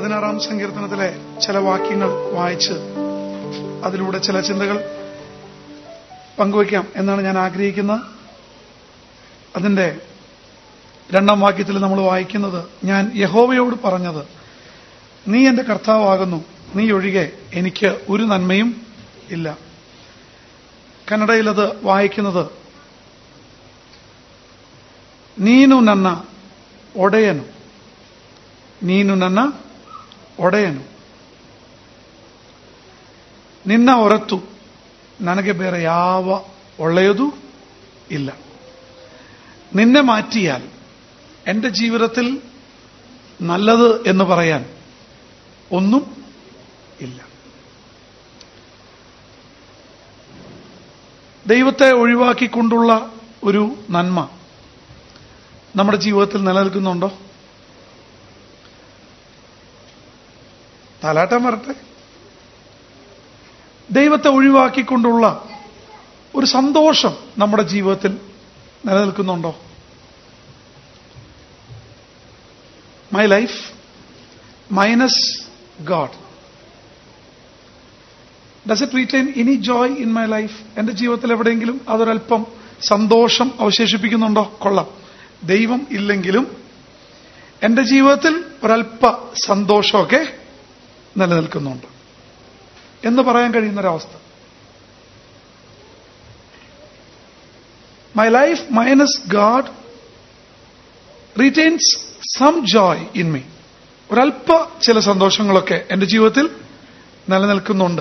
16-ാം സങ്കീർത്തനത്തിലെ ചില വാക്യങ്ങൾ വായിച്ച് അതിലൂടെ ചില ചിന്തകൾ പങ്കുവയ്ക്കാം എന്നാണ് ഞാൻ ആഗ്രഹിക്കുന്നത്. അതിന്റെ 2-ാം വാക്യത്തിൽ നമ്മൾ വായിക്കുന്നത്, ഞാൻ യഹോവയോട് പറഞ്ഞത്, നീ എന്റെ കർത്താവാകുന്നു, നീ ഒഴികെ എനിക്ക് ഒരു നന്മയും ഇല്ല. കന്നഡയിൽ അത് വായിക്കുന്നത്, നീനു നന്ന ഒടയനു, ನೀನು ನನ್ನ ಒಡೆಯನು, ನಿನ್ನ ಹೊರತು ನನಗೆ ಬೇರೆ ಯಾವ ಒಳ್ಳೆಯದೂ ಇಲ್ಲ. നിന്നെ മാറ്റിയാൽ എന്റെ ജീവിതത്തിൽ നല്ലത് എന്ന് പറയാൻ ഒന്നും ഇല്ല. ദൈവത്തെ ഒഴിവാക്കിക്കൊണ്ടുള്ള ഒരു നന്മ നമ്മുടെ ജീവിതത്തിൽ നിലനിൽക്കുന്നുണ്ടോ? തലാട്ടം വരട്ടെ. ദൈവത്തെ ഒഴിവാക്കിക്കൊണ്ടുള്ള ഒരു സന്തോഷം നമ്മുടെ ജീവിതത്തിൽ നിലനിൽക്കുന്നുണ്ടോ? My life minus God, does it retain any joy in my life? എന്റെ ജീവിതത്തിൽ എവിടെയെങ്കിലും അതൊരൽപ്പം സന്തോഷം അവശേഷിപ്പിക്കുന്നുണ്ടോ? കൊള്ളാം. ദൈവം ഇല്ലെങ്കിലും എന്റെ ജീവിതത്തിൽ ഒരൽപ്പ സന്തോഷമൊക്കെ നിലനിൽക്കുന്നുണ്ട് എന്ന് പറയാൻ കഴിയുന്നൊരവസ്ഥ. My life minus God retains some joy in me. ഒരൽപ്പ ചില സന്തോഷങ്ങളൊക്കെ എന്റെ ജീവിതത്തിൽ നിലനിൽക്കുന്നുണ്ട്.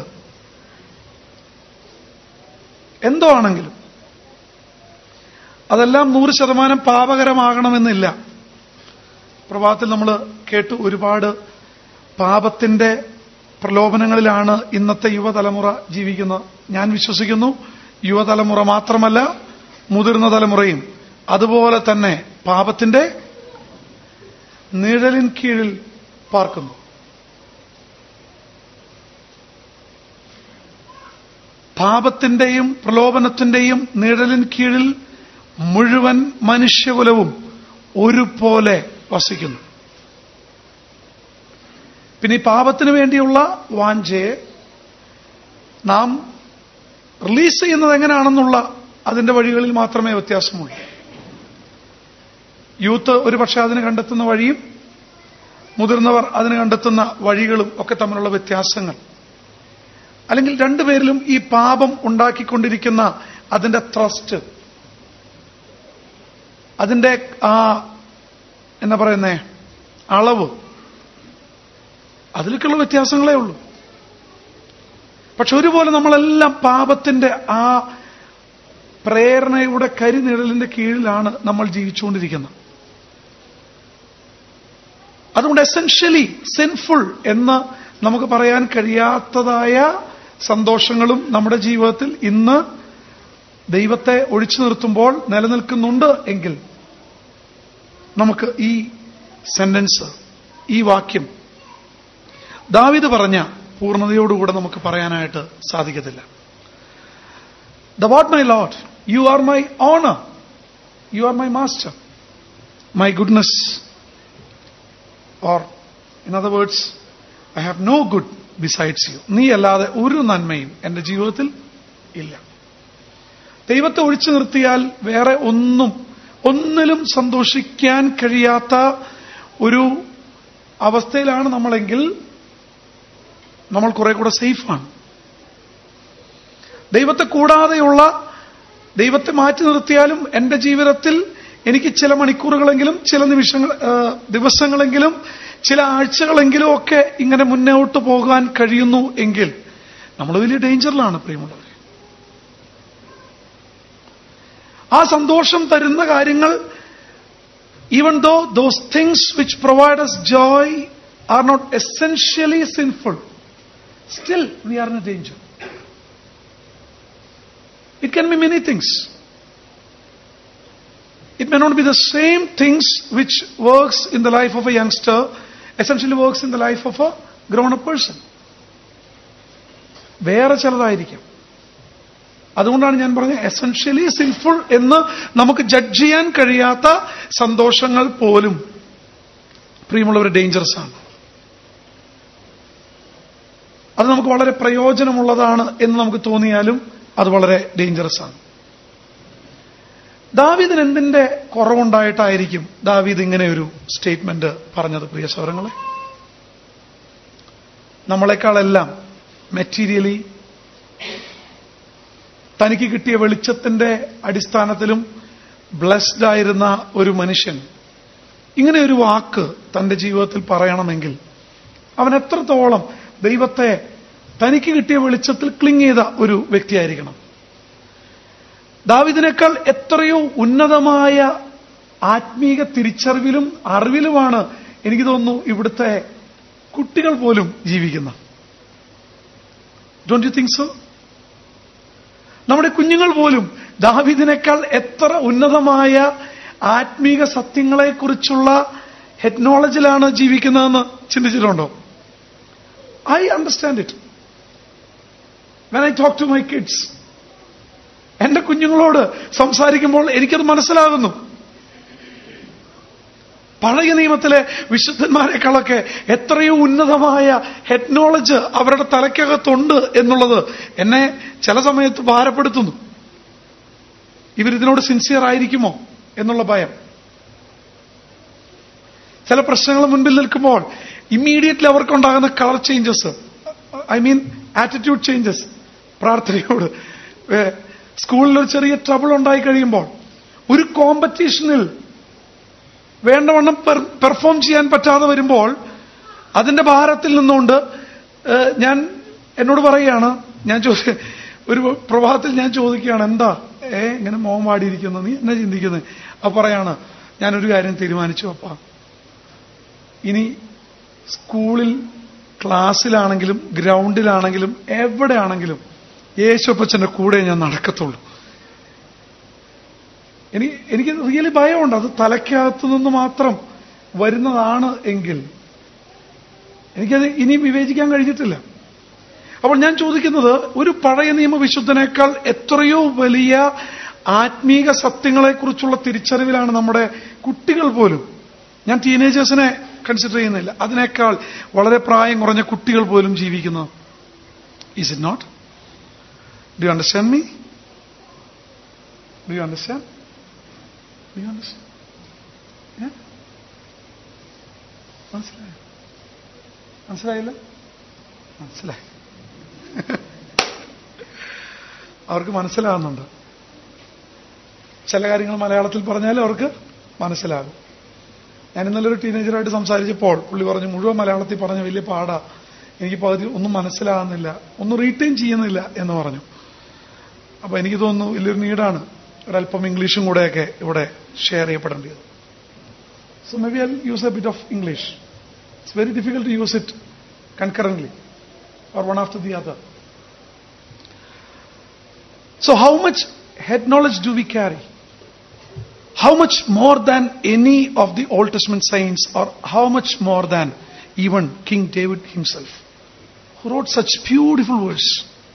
എന്തോ ആണെങ്കിലും അതെല്ലാം 100% പാപകരമാകണമെന്നില്ല. പ്രഭാതത്തിൽ നമ്മൾ കേട്ടു, ഒരുപാട് പാപത്തിന്റെ പ്രലോഭനങ്ങളിലാണ് ഇന്നത്തെ യുവതലമുറ ജീവിക്കുന്നത്. ഞാൻ വിശ്വസിക്കുന്നു യുവതലമുറ മാത്രമല്ല, മുതിർന്ന തലമുറയും അതുപോലെ തന്നെ പാപത്തിന്റെ നിഴലിൻ കീഴിൽ പാർക്കുന്നു. പാപത്തിന്റെയും പ്രലോഭനത്തിന്റെയും നിഴലിൻ കീഴിൽ മുഴുവൻ മനുഷ്യകുലവും ഒരുപോലെ വസിക്കുന്നു. പിന്നെ ഈ പാപത്തിന് വേണ്ടിയുള്ള വാഞ്ചയെ നാം റിലീസ് ചെയ്യുന്നത് എങ്ങനെയാണെന്നുള്ള അതിന്റെ വഴികളിൽ മാത്രമേ വ്യത്യാസമുള്ളൂ. യൂത്ത് ഒരുപക്ഷെ അതിന് കണ്ടെത്തുന്ന വഴിയും മുതിർന്നവർ അതിന് കണ്ടെത്തുന്ന വഴികളും ഒക്കെ തമ്മിലുള്ള വ്യത്യാസങ്ങൾ, അല്ലെങ്കിൽ രണ്ടുപേരിലും ഈ പാപം ഉണ്ടാക്കിക്കൊണ്ടിരിക്കുന്ന അതിന്റെ ത്രസ്റ്റ്, അതിന്റെ എന്താ പറയുന്നേ അളവ്, അതിലേക്കുള്ള വ്യത്യാസങ്ങളേ ഉള്ളൂ. പക്ഷെ ഒരുപോലെ നമ്മളെല്ലാം പാപത്തിന്റെ ആ പ്രേരണയുടെ കരിനിഴലിന്റെ കീഴിലാണ് നമ്മൾ ജീവിച്ചുകൊണ്ടിരിക്കുന്നത്. അതുകൊണ്ട് എസൻഷ്യലി സിൻഫുൾ എന്ന് നമുക്ക് പറയാൻ കഴിയാത്തതായ സന്തോഷങ്ങളും നമ്മുടെ ജീവിതത്തിൽ ഇന്ന് ദൈവത്തെ ഒഴിച്ചു നിർത്തുമ്പോൾ നിലനിൽക്കുന്നുണ്ട് എങ്കിൽ നമുക്ക് ഈ സെന്റൻസ്, ഈ വാക്യം ദാവീദ് പറഞ്ഞ പൂർണ്ണതയോടുകൂടെ നമുക്ക് പറയാനായിട്ട് സാധിക്കത്തില്ല. The Lord my Lord, you are my honor, you are my master, my goodness, or in other words, I have no good besides you. നീ അല്ലാതെ ഒരു നന്മയും എന്റെ ജീവിതത്തിൽ ഇല്ല. ദൈവത്തെ ഒഴിച്ചു നിർത്തിയാൽ വേറെ ഒന്നിലും സന്തോഷിക്കാൻ കഴിയാത്ത ഒരു അവസ്ഥയിലാണ് നമ്മളെങ്കിൽ നമ്മൾ കുറെ കൂടെ സേഫാണ്. ദൈവത്തെ കൂടാതെയുള്ള, ദൈവത്തെ മാറ്റി നിർത്തിയാലും എന്റെ ജീവിതത്തിൽ എനിക്ക് ചില മണിക്കൂറുകളെങ്കിലും, ചില ദിവസങ്ങളെങ്കിലും, ചില ആഴ്ചകളെങ്കിലും ഒക്കെ ഇങ്ങനെ മുന്നോട്ട് പോകാൻ കഴിയുന്നു എങ്കിൽ നമ്മൾ വലിയ ഡേഞ്ചറിലാണ് പ്രിയമുള്ളവരെ. ആ സന്തോഷം തരുന്ന കാര്യങ്ങൾ, even though those things which provide us joy are not essentially sinful, still we are in a danger. It can be many things. It may not be the same things which works in the life of a youngster essentially works in the life of a grown-up person. വേറെ ചിലതായിരിക്കും. അതുകൊണ്ടാണ് ഞാൻ പറഞ്ഞത് essentially sinful എന്ന് നമുക്ക് judge ചെയ്യാൻ കഴിയാത്ത സന്തോഷങ്ങൾ പോലും പ്രിയമുള്ളവർ ഡേഞ്ചറസ് ആണ്. അത് നമുക്ക് വളരെ പ്രയോജനമുള്ളതാണ് എന്ന് നമുക്ക് തോന്നിയാലും അത് വളരെ ഡേഞ്ചറസ് ആണ്. ദാവീദിന് എന്തിന്റെ കുറവുണ്ടായിട്ടായിരിക്കും ദാവീദ് ഇങ്ങനെ ഒരു സ്റ്റേറ്റ്മെന്റ് പറഞ്ഞത്? പ്രിയ സഹോദരങ്ങളെ, നമ്മളെക്കാളെല്ലാം മെറ്റീരിയലി തനിക്ക് കിട്ടിയ വെളിച്ചത്തിന്റെ അടിസ്ഥാനത്തിലും ബ്ലെസ്ഡ് ആയിരുന്ന ഒരു മനുഷ്യൻ ഇങ്ങനെ ഒരു വാക്ക് തന്റെ ജീവിതത്തിൽ പറയണമെങ്കിൽ അവൻ എത്രത്തോളം ദൈവത്തെ തനിക്ക് കിട്ടിയ വെളിച്ചത്തിൽ ക്ലിങ് ചെയ്ത ഒരു വ്യക്തിയായിരിക്കണം. ദാവീദിനേക്കാൾ എത്രയോ ഉന്നതമായ ആത്മീക തിരിച്ചറിവിലും അറിവിലുമാണ് എനിക്ക് തോന്നുന്നു ഇവിടുത്തെ കുട്ടികൾ പോലും ജീവിക്കുന്നത്. Don't you think so? നമ്മുടെ കുഞ്ഞുങ്ങൾ പോലും ദാവീദിനേക്കാൾ എത്ര ഉന്നതമായ ആത്മീക സത്യങ്ങളെക്കുറിച്ചുള്ള ഹെഡ് നോളജിലാണ് ജീവിക്കുന്നതെന്ന് ചിന്തിച്ചിട്ടുണ്ടോ? I understand it when I talk to my kids. എന്റെ കുഞ്ഞുങ്ങളോട് സംസാരിക്കുമ്പോൾ എനിക്കത് മനസ്സിലാകുന്നു. പഴയ നിയമത്തിലെ വിശുദ്ധന്മാരെക്കാളൊക്കെ എത്രയോ ഉന്നതമായ ഹെഡ് നോളജ് അവരുടെ തലയ്ക്കകത്തുണ്ട് എന്നുള്ളത് എന്നെ ചില സമയത്ത് ഭാരപ്പെടുത്തുന്നു. ഇവരിതിനോട് സിൻസിയർ ആയിരിക്കുമോ എന്നുള്ള ഭയം. ചില പ്രശ്നങ്ങൾ മുൻപിൽ നിൽക്കുമ്പോൾ ഇമ്മീഡിയറ്റ്ലി അവർക്കുണ്ടാകുന്ന colour changes, I mean attitude changes. പ്രാർത്ഥനയോട് സ്കൂളിൽ ഒരു ചെറിയ ട്രബിൾ ഉണ്ടായി കഴിയുമ്പോൾ, ഒരു കോമ്പറ്റീഷനിൽ വേണ്ടവണ്ണം പെർഫോം ചെയ്യാൻ പറ്റാതെ വരുമ്പോൾ അതിന്റെ ഭാരത്തിൽ നിന്നുകൊണ്ട് ഞാൻ എന്നോട് പറയുകയാണ്, ഒരു പ്രഭാതത്തിൽ ഞാൻ ചോദിക്കുകയാണ്, എന്താ ഇങ്ങനെ മോൻ വാടിയിരിക്കുന്നു, നീ എന്നെ ചിന്തിക്കുന്നത്? അപ്പൊ പറയാണ്, ഞാനൊരു കാര്യം തീരുമാനിച്ചു അപ്പാ, ഇനി സ്കൂളിൽ ക്ലാസ്സിലാണെങ്കിലും ഗ്രൗണ്ടിലാണെങ്കിലും എവിടെയാണെങ്കിലും യേശുപ്പച്ചന്റെ കൂടെ ഞാൻ നടക്കത്തുള്ളൂ. എനിക്ക് റിയലി ഭയമുണ്ട്. അത് തലയ്ക്കകത്തു നിന്ന് മാത്രം വരുന്നതാണ് എങ്കിൽ എനിക്കത് ഇനിയും വിവേചിക്കാൻ കഴിഞ്ഞിട്ടില്ല. അപ്പോൾ ഞാൻ ചോദിക്കുന്നത്, ഒരു പഴയ നിയമവിശുദ്ധനേക്കാൾ എത്രയോ വലിയ ആത്മീക സത്യങ്ങളെക്കുറിച്ചുള്ള തിരിച്ചറിവിലാണ് നമ്മുടെ കുട്ടികൾ പോലും. ഞാൻ ടീനേജേഴ്സിനെ കൺസിഡർ ചെയ്യുന്നില്ല, അതിനേക്കാൾ വളരെ പ്രായം കുറഞ്ഞ കുട്ടികൾ പോലും ജീവിക്കുന്നത്. Is it not? Do you understand me? Do you understand? Do you understand? മനസ്സിലായില്ല? മനസ്സിലായി. അവർക്ക് മനസ്സിലാകുന്നുണ്ട്. ചില കാര്യങ്ങൾ മലയാളത്തിൽ പറഞ്ഞാൽ അവർക്ക് മനസ്സിലാകും. ഞാൻ ഇന്നലെ ഒരു ടീനേജറായിട്ട് സംസാരിച്ചപ്പോൾ പുള്ളി പറഞ്ഞു, മുഴുവൻ മലയാളത്തിൽ പറഞ്ഞ വലിയ പാടാ, എനിക്ക് പകുതി ഒന്നും മനസ്സിലാകുന്നില്ല, ഒന്നും റീറ്റെയിൻ ചെയ്യുന്നില്ല എന്ന് പറഞ്ഞു. അപ്പൊ എനിക്ക് തോന്നുന്നു വലിയൊരു നീഡാണ് ഒരല്പം ഇംഗ്ലീഷും കൂടെയൊക്കെ ഇവിടെ ഷെയർ ചെയ്യപ്പെടേണ്ടത്. So maybe I use a bit of English. It's very difficult to use it concurrently or one after the other. So how much head knowledge do we carry? How much more than any of the Old Testament saints, or how much more than even King David himself, who wrote such beautiful words?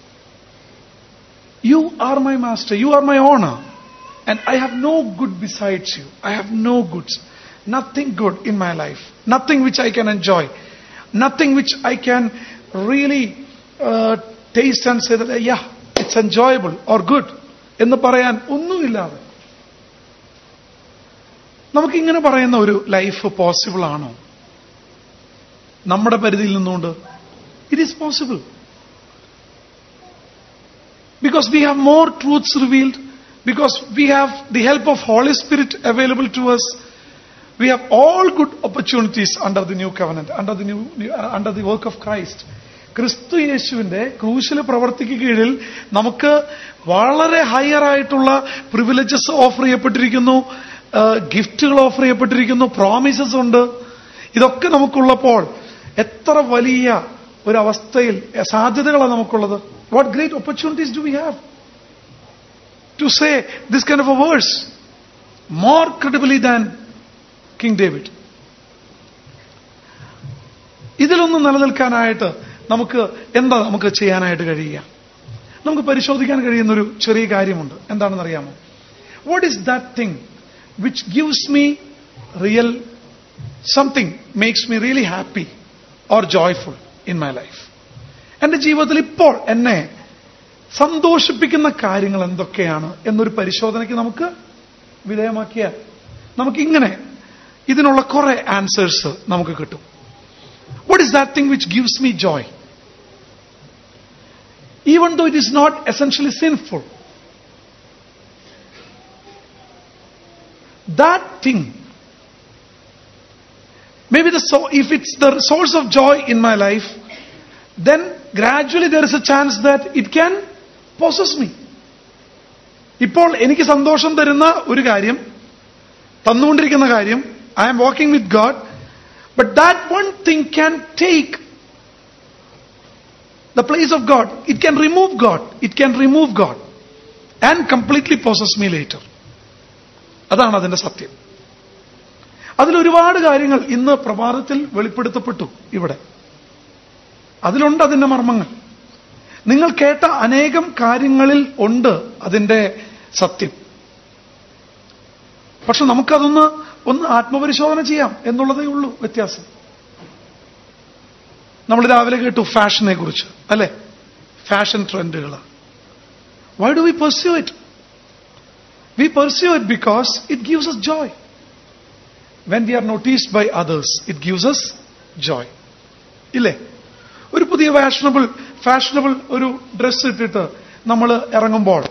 You are my master, you are my owner, and I have no good besides you. I have no goods, nothing good in my life, nothing which I can enjoy, nothing which I can really taste and say that yeah, it's enjoyable or good എന്ന് പറയാൻ ഒന്നുമില്ലാതെ നമുക്കിങ്ങനെ പറയുന്ന ഒരു life possible ആണോ? നമ്മുടെ പരിധിയിൽ നിന്നുകൊണ്ട് it is possible. Because we have more truths revealed, because we have the help of Holy Spirit available to us. We have all good opportunities under the new covenant, under the work of Christ. ക്രിസ്തു യേശുവിന്റെ ക്രൂശിലെ പ്രവർത്തിക്ക് കീഴിൽ നമുക്ക് വളരെ higher ആയിട്ടുള്ള privileges offer ചെയ്യപ്പെട്ടിരിക്കുന്നു, ഗിഫ്റ്റുകൾ offer ചെയ്യപ്പെട്ടിരിക്കുന്നു, promises ഉണ്ട്. ഇതൊക്കെ നമുക്കുള്ളപ്പോൾ എത്ര വലിയ ഒരവസ്ഥയിൽ സാധ്യതകളാണ് നമുക്കുള്ളത്. What great opportunities do we have to say this kind of a verse more credibly than King David? ഇതിലൊന്നും നിലനിൽക്കാനായിട്ട് നമുക്ക് ചെയ്യാനായിട്ട് കഴിയുക? നമുക്ക് പരിശോധിക്കാൻ കഴിയുന്നൊരു ചെറിയ കാര്യമുണ്ട്. എന്താണെന്നറിയാമോ? What is that thing which gives me real something, makes me really happy or joyful in my life? എന്റെ ജീവിതത്തിൽ ഇപ്പോൾ എന്നെ സന്തോഷിപ്പിക്കുന്ന കാര്യങ്ങൾ എന്തൊക്കെയാണ് എന്നൊരു പരിശോധനയ്ക്ക് നമുക്ക് വിധേയമാക്കിയാൽ നമുക്കിങ്ങനെ ഇതിനുള്ള കുറെ ആൻസേഴ്സ് നമുക്ക് കിട്ടും. What is that thing which gives me joy? Even though it is not essentially sinful, that thing, maybe if it's the source of joy in my life, then gradually there is a chance that it can possess me. ഇപ്പോൾ എനിക്ക് സന്തോഷം തരുന്ന ഒരു കാര്യം, തന്നുകൊണ്ടിരിക്കുന്ന കാര്യം, I am walking with God, but that one thing can take the place of God. It can remove God. It can remove God and completely possess me later. അതാണ് അതിന്റെ സത്യം. അതിലൊരുപാട് കാര്യങ്ങൾ ഇന്ന് പ്രഭാതത്തിൽ വെളിപ്പെടുത്തപ്പെട്ടു ഇവിടെ. അതിലുണ്ട് അതിന്റെ മർമ്മങ്ങൾ. നിങ്ങൾ കേട്ട അനേകം കാര്യങ്ങളിൽ ഉണ്ട് അതിന്റെ സത്യം. പക്ഷെ നമുക്കതൊന്ന് ആത്മപരിശോധന ചെയ്യാം എന്നുള്ളതേ ഉള്ളൂ വ്യത്യാസം. നമ്മൾ രാവിലെ കേട്ടു ഫാഷനെ കുറിച്ച്, അല്ലെ? ഫാഷൻ ട്രെൻഡുകൾ. Why do we pursue it? We pursue it because it gives us joy. When we are noticed by others, it gives us joy. ഇല്ലേ? ഒരു പുതിയ ഫാഷനബിൾ ഒരു ഡ്രസ് ഇട്ടിട്ട് നമ്മൾ ഇറങ്ങുമ്പോൾ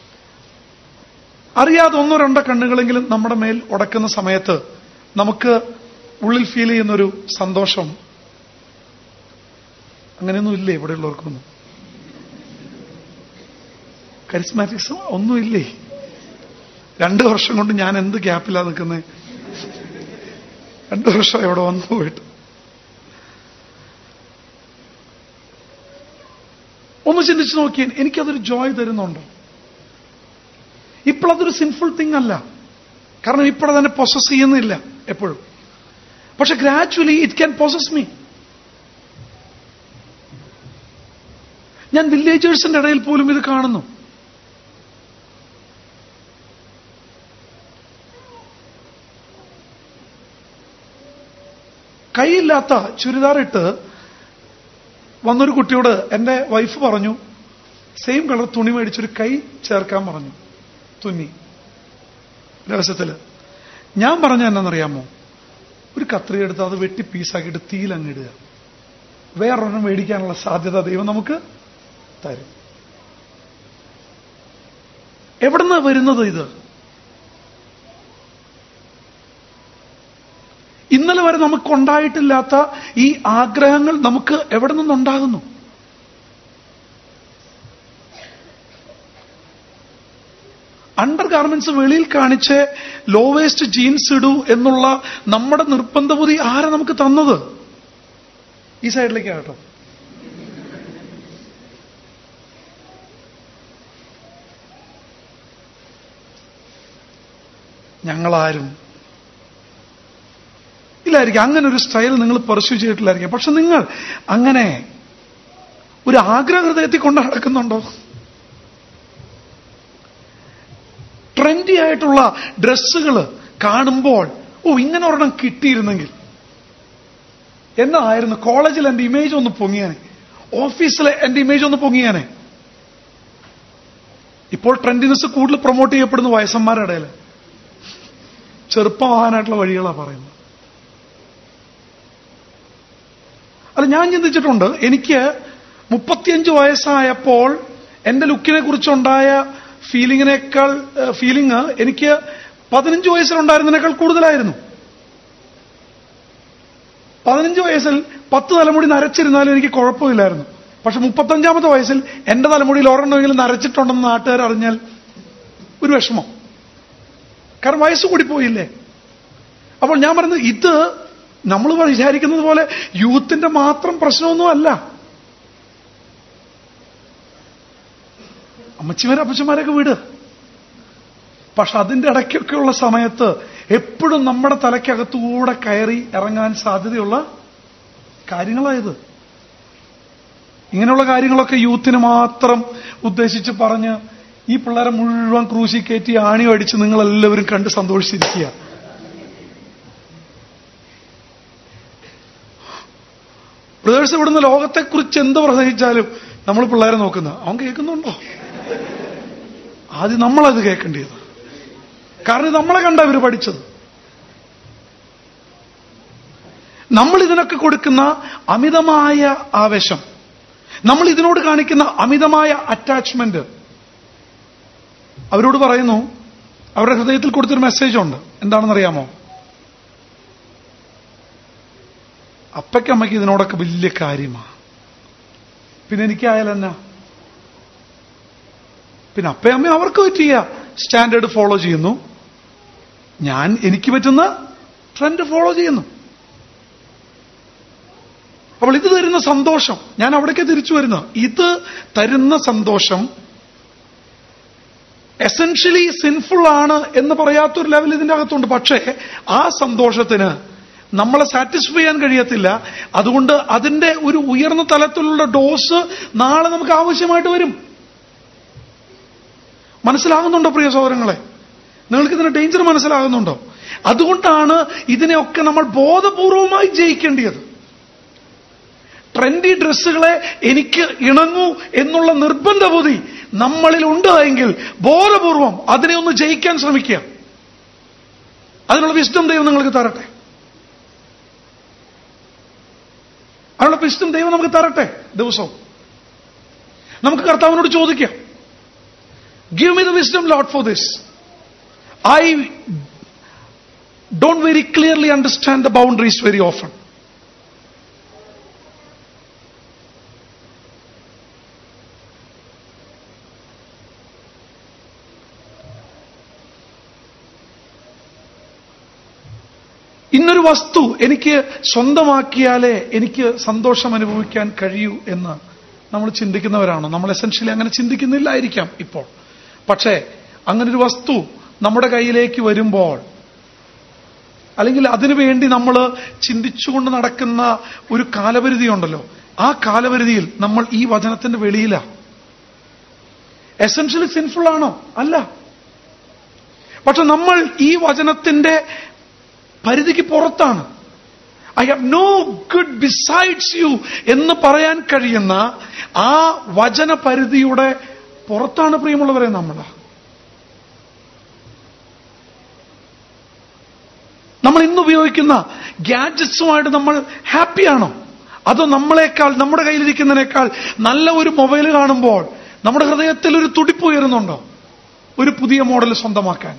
അറിയാതെ ഒന്നോ രണ്ടോ കണ്ണുകളെങ്കിലും നമ്മുടെ മേൽ ഉടക്കുന്ന സമയത്ത് നമുക്ക് ഉള്ളിൽ ഫീൽ ചെയ്യുന്നൊരു സന്തോഷം അങ്ങനെയൊന്നും ഇല്ലേ? ഇവിടെയുള്ളവർക്കൊന്നും കരിസ്മാറ്റിക്സ് ഒന്നുമില്ലേ? 2 വർഷം കൊണ്ട് ഞാൻ എന്ത് ഗ്യാപ്പിലാ നിൽക്കുന്നത്? 2 വർഷം എവിടെ വന്നു പോയിട്ട്. ഒന്ന് ചിന്തിച്ചു നോക്കിയാൽ എനിക്കതൊരു ജോയ് തരുന്നുണ്ടോ? ഇപ്പോഴതൊരു സിൻഫുൾ തിങ് അല്ല, കാരണം ഇപ്പോഴതിനെ പൊസസ് ചെയ്യുന്നില്ല എപ്പോഴും. പക്ഷെ gradually it can possess me. ഞാൻ വില്ലേജേഴ്സിന്റെ ഇടയിൽ പോലും ഇത് കാണുന്നു. കൈയില്ലാത്ത ചുരിദാറിട്ട് വന്നൊരു കുട്ടിയോട് എന്റെ വൈഫ് പറഞ്ഞു, സെയിം കളർ തുണി മേടിച്ചൊരു കൈ ചേർക്കാൻ പറഞ്ഞു, തുന്നി രഹസ്യത്തില്. ഞാൻ പറഞ്ഞ എന്നറിയാമോ? ഒരു കത്രിക എടുത്ത് അത് വെട്ടി പീസാക്കിയിട്ട് തീയിലങ്ങിടുക. വേറൊരെണ്ണം മേടിക്കാനുള്ള സാധ്യത ദൈവം നമുക്ക് തരും. എവിടുന്നാ വരുന്നത് ഇത്? ഇന്നലെ വരെ നമുക്കുണ്ടായിട്ടില്ലാത്ത ഈ ആഗ്രഹങ്ങൾ നമുക്ക് എവിടെ നിന്നുണ്ടാകുന്നു? അണ്ടർ ഗാർമെന്റ്സ് വെളിയിൽ കാണിച്ച് ലോ വേസ്റ്റ് ജീൻസ് ഇടൂ എന്നുള്ള നമ്മുടെ നിർബന്ധ ബുദ്ധി ആരാ നമുക്ക് തന്നത്? ഈ സൈഡിലേക്ക് ആട്ടോ. ഞങ്ങളാരും ഇല്ലായിരിക്കും അങ്ങനെ ഒരു സ്റ്റൈൽ നിങ്ങൾ പെർസ്യൂ ചെയ്തിട്ടില്ലായിരിക്കും. പക്ഷെ നിങ്ങൾ അങ്ങനെ ഒരു ആഗ്രഹ ഹൃദയത്തിൽ കൊണ്ട് നടക്കുന്നുണ്ടോ? ട്രെൻഡി ആയിട്ടുള്ള ഡ്രസ്സുകൾ കാണുമ്പോൾ ഇങ്ങനെ ഒരെണ്ണം കിട്ടിയിരുന്നെങ്കിൽ എന്നായിരുന്നു. കോളേജിൽ എന്റെ ഇമേജ് ഒന്ന് പൊങ്ങിയാനെ, ഓഫീസിലെ എന്റെ ഇമേജ് ഒന്ന് പൊങ്ങിയാനെ. ഇപ്പോൾ ട്രെൻഡിനെസ് കൂടുതൽ പ്രൊമോട്ട് ചെയ്യപ്പെടുന്ന വയസ്സന്മാരുടെ ഇടയിൽ ചെറുപ്പമാകാനായിട്ടുള്ള വഴികളാണ് പറയുന്നത്. അത് ഞാൻ ചിന്തിച്ചിട്ടുണ്ട്. എനിക്ക് 35 വയസ്സായപ്പോൾ എന്റെ ലുക്കിനെ കുറിച്ചുണ്ടായ ഫീലിംഗ് എനിക്ക് 15 വയസ്സിലുണ്ടായിരുന്നതിനേക്കാൾ കൂടുതലായിരുന്നു. 15 വയസ്സിൽ 10 തലമുടി നരച്ചിരുന്നാലും എനിക്ക് കുഴപ്പമില്ലായിരുന്നു. പക്ഷെ 35-ാമത്തെ വയസ്സിൽ എന്റെ തലമുടിയിൽ ഒരെണ്ണമെങ്കിലും നരച്ചിട്ടുണ്ടെന്ന് നാട്ടുകാർ അറിഞ്ഞാൽ ഒരു വിഷമം. കാരണം വയസ്സ് കൂടിപ്പോയില്ലേ. അപ്പോൾ ഞാൻ പറയുന്നത് ഇത് നമ്മൾ വിചാരിക്കുന്നത് പോലെ യൂത്തിന്റെ മാത്രം പ്രശ്നമൊന്നും അല്ല. അമ്മച്ചിമാരെ അപ്പച്ചന്മാരെയൊക്കെ വിട്. പക്ഷെ അതിന്റെ ഇടയ്ക്കൊക്കെയുള്ള സമയത്ത് എപ്പോഴും നമ്മുടെ തലയ്ക്കകത്തുകൂടെ കയറി ഇറങ്ങാൻ സാധ്യതയുള്ള കാര്യങ്ങളായത്. ഇങ്ങനെയുള്ള കാര്യങ്ങളൊക്കെ യൂത്തിന് മാത്രം ഉദ്ദേശിച്ച് പറഞ്ഞ് ഈ പിള്ളേരെ മുഴുവൻ ക്രൂശി കയറ്റി ആണി അടിച്ച് നിങ്ങളെല്ലാവരും കണ്ട് ബ്രദേഴ്സ് ഇവിടുന്ന് ലോകത്തെക്കുറിച്ച് എന്ത് പ്രസംഗിച്ചാലും നമ്മൾ പിള്ളേരെ നോക്കുന്ന അവൻ കേൾക്കുന്നുണ്ടോ? ആദ്യം നമ്മളത് കേൾക്കേണ്ടത്. കാരണം നമ്മളെ കണ്ട ഇവർ പഠിച്ചത്. നമ്മൾ ഇതിനൊക്കെ കൊടുക്കുന്ന അമിതമായ ആവേശം, നമ്മൾ ഇതിനോട് കാണിക്കുന്ന അമിതമായ അറ്റാച്ച്മെന്റ്, അവരോട് പറയുന്നു, അവരുടെ ഹൃദയത്തിൽ കൊടുത്തൊരു മെസ്സേജ് ഉണ്ട്. എന്താണെന്നറിയാമോ? അപ്പയ്ക്കമ്മയ്ക്ക് ഇതിനോടൊക്കെ വലിയ കാര്യമാണ്, പിന്നെ എനിക്കായാലെന്നാ? പിന്നെ അപ്പയമ്മ അവർക്ക് പറ്റിയ സ്റ്റാൻഡേർഡ് ഫോളോ ചെയ്യുന്നു, ഞാൻ എനിക്ക് പറ്റുന്ന ട്രെൻഡ് ഫോളോ ചെയ്യുന്നു. അപ്പോൾ ഇത് തരുന്ന സന്തോഷം, ഞാൻ അവിടേക്ക് തിരിച്ചു വരുന്നത്, ഇത് തരുന്ന സന്തോഷം എസൻഷ്യലി സിൻഫുൾ ആണ് എന്ന് പറയാത്തൊരു ലെവൽ ഇതിന്റെ അകത്തുണ്ട്. പക്ഷേ ആ സന്തോഷത്തിന് നമ്മളെ സാറ്റിസ്ഫൈ ചെയ്യാൻ കഴിയത്തില്ല. അതുകൊണ്ട് അതിന്റെ ഒരു ഉയർന്ന തലത്തിലുള്ള ഡോസ് നാളെ നമുക്ക് ആവശ്യമായിട്ട് വരും. മനസ്സിലാകുന്നുണ്ടോ പ്രിയ സഹോദരങ്ങളെ? നിങ്ങൾക്ക് ഇതിന്റെ ഡേഞ്ചർ മനസ്സിലാകുന്നുണ്ടോ? അതുകൊണ്ടാണ് ഇതിനെയൊക്കെ നമ്മൾ ബോധപൂർവമായി ജയിക്കേണ്ടത്. ട്രെൻഡി ഡ്രസ്സുകളെ എനിക്ക് ഇണങ്ങൂ എന്നുള്ള നിർബന്ധ ബുദ്ധി നമ്മളിൽ ഉണ്ട് എങ്കിൽ ബോധപൂർവം അതിനെ ഒന്ന് ജയിക്കാൻ ശ്രമിക്കുക. അതിനുള്ള വിസ്ഡം ദൈവം നിങ്ങൾക്ക് തരട്ടെ. അതിനുള്ള വിസ്ഡം ദൈവം നമുക്ക് തരട്ടെ. ദിവസവും നമുക്ക് കർത്താവിനോട് ചോദിക്കാം, give me the wisdom, Lord, for this. I don't very clearly understand the boundaries very often. ഇന്നൊരു വസ്തു എനിക്ക് സ്വന്തമാക്കിയാലേ എനിക്ക് സന്തോഷം അനുഭവിക്കാൻ കഴിയൂ എന്ന് നമ്മൾ ചിന്തിക്കുന്നവരാണോ? നമ്മൾ എസൻഷ്യലി അങ്ങനെ ചിന്തിക്കുന്നില്ലായിരിക്കാം ഇപ്പോൾ. പക്ഷേ അങ്ങനൊരു വസ്തു നമ്മുടെ കയ്യിലേക്ക് വരുമ്പോൾ, അല്ലെങ്കിൽ അതിനുവേണ്ടി നമ്മൾ ചിന്തിച്ചുകൊണ്ട് നടക്കുന്ന ഒരു കാലപരിധി ഉണ്ടല്ലോ, ആ കാലപരിധിയിൽ നമ്മൾ ഈ വചനത്തിന്റെ വെളിയിലാണ്. എസൻഷ്യലി സിൻഫുൾ ആണോ? അല്ല. പക്ഷെ നമ്മൾ ഈ വചനത്തിന്റെ പരിധിക്ക് പുറത്താണ്. I have no good besides you എന്ന് പറയാൻ കഴിയുന്ന ആ വചന പരിധിയുടെ പുറത്താണ് പ്രിയമുള്ളവരെ നമ്മൾ ഇന്ന് ഉപയോഗിക്കുന്ന ഗാഡ്ജറ്റ്സുമായിട്ട് നമ്മൾ ഹാപ്പിയാണോ? അതോ നമ്മളെക്കാൾ, നമ്മുടെ കയ്യിലിരിക്കുന്നതിനേക്കാൾ നല്ല ഒരു മൊബൈൽ കാണുമ്പോൾ നമ്മുടെ ഹൃദയത്തിൽ ഒരു തുടിപ്പ് ഉയരുന്നുണ്ടോ ഒരു പുതിയ മോഡൽ സ്വന്തമാക്കാൻ?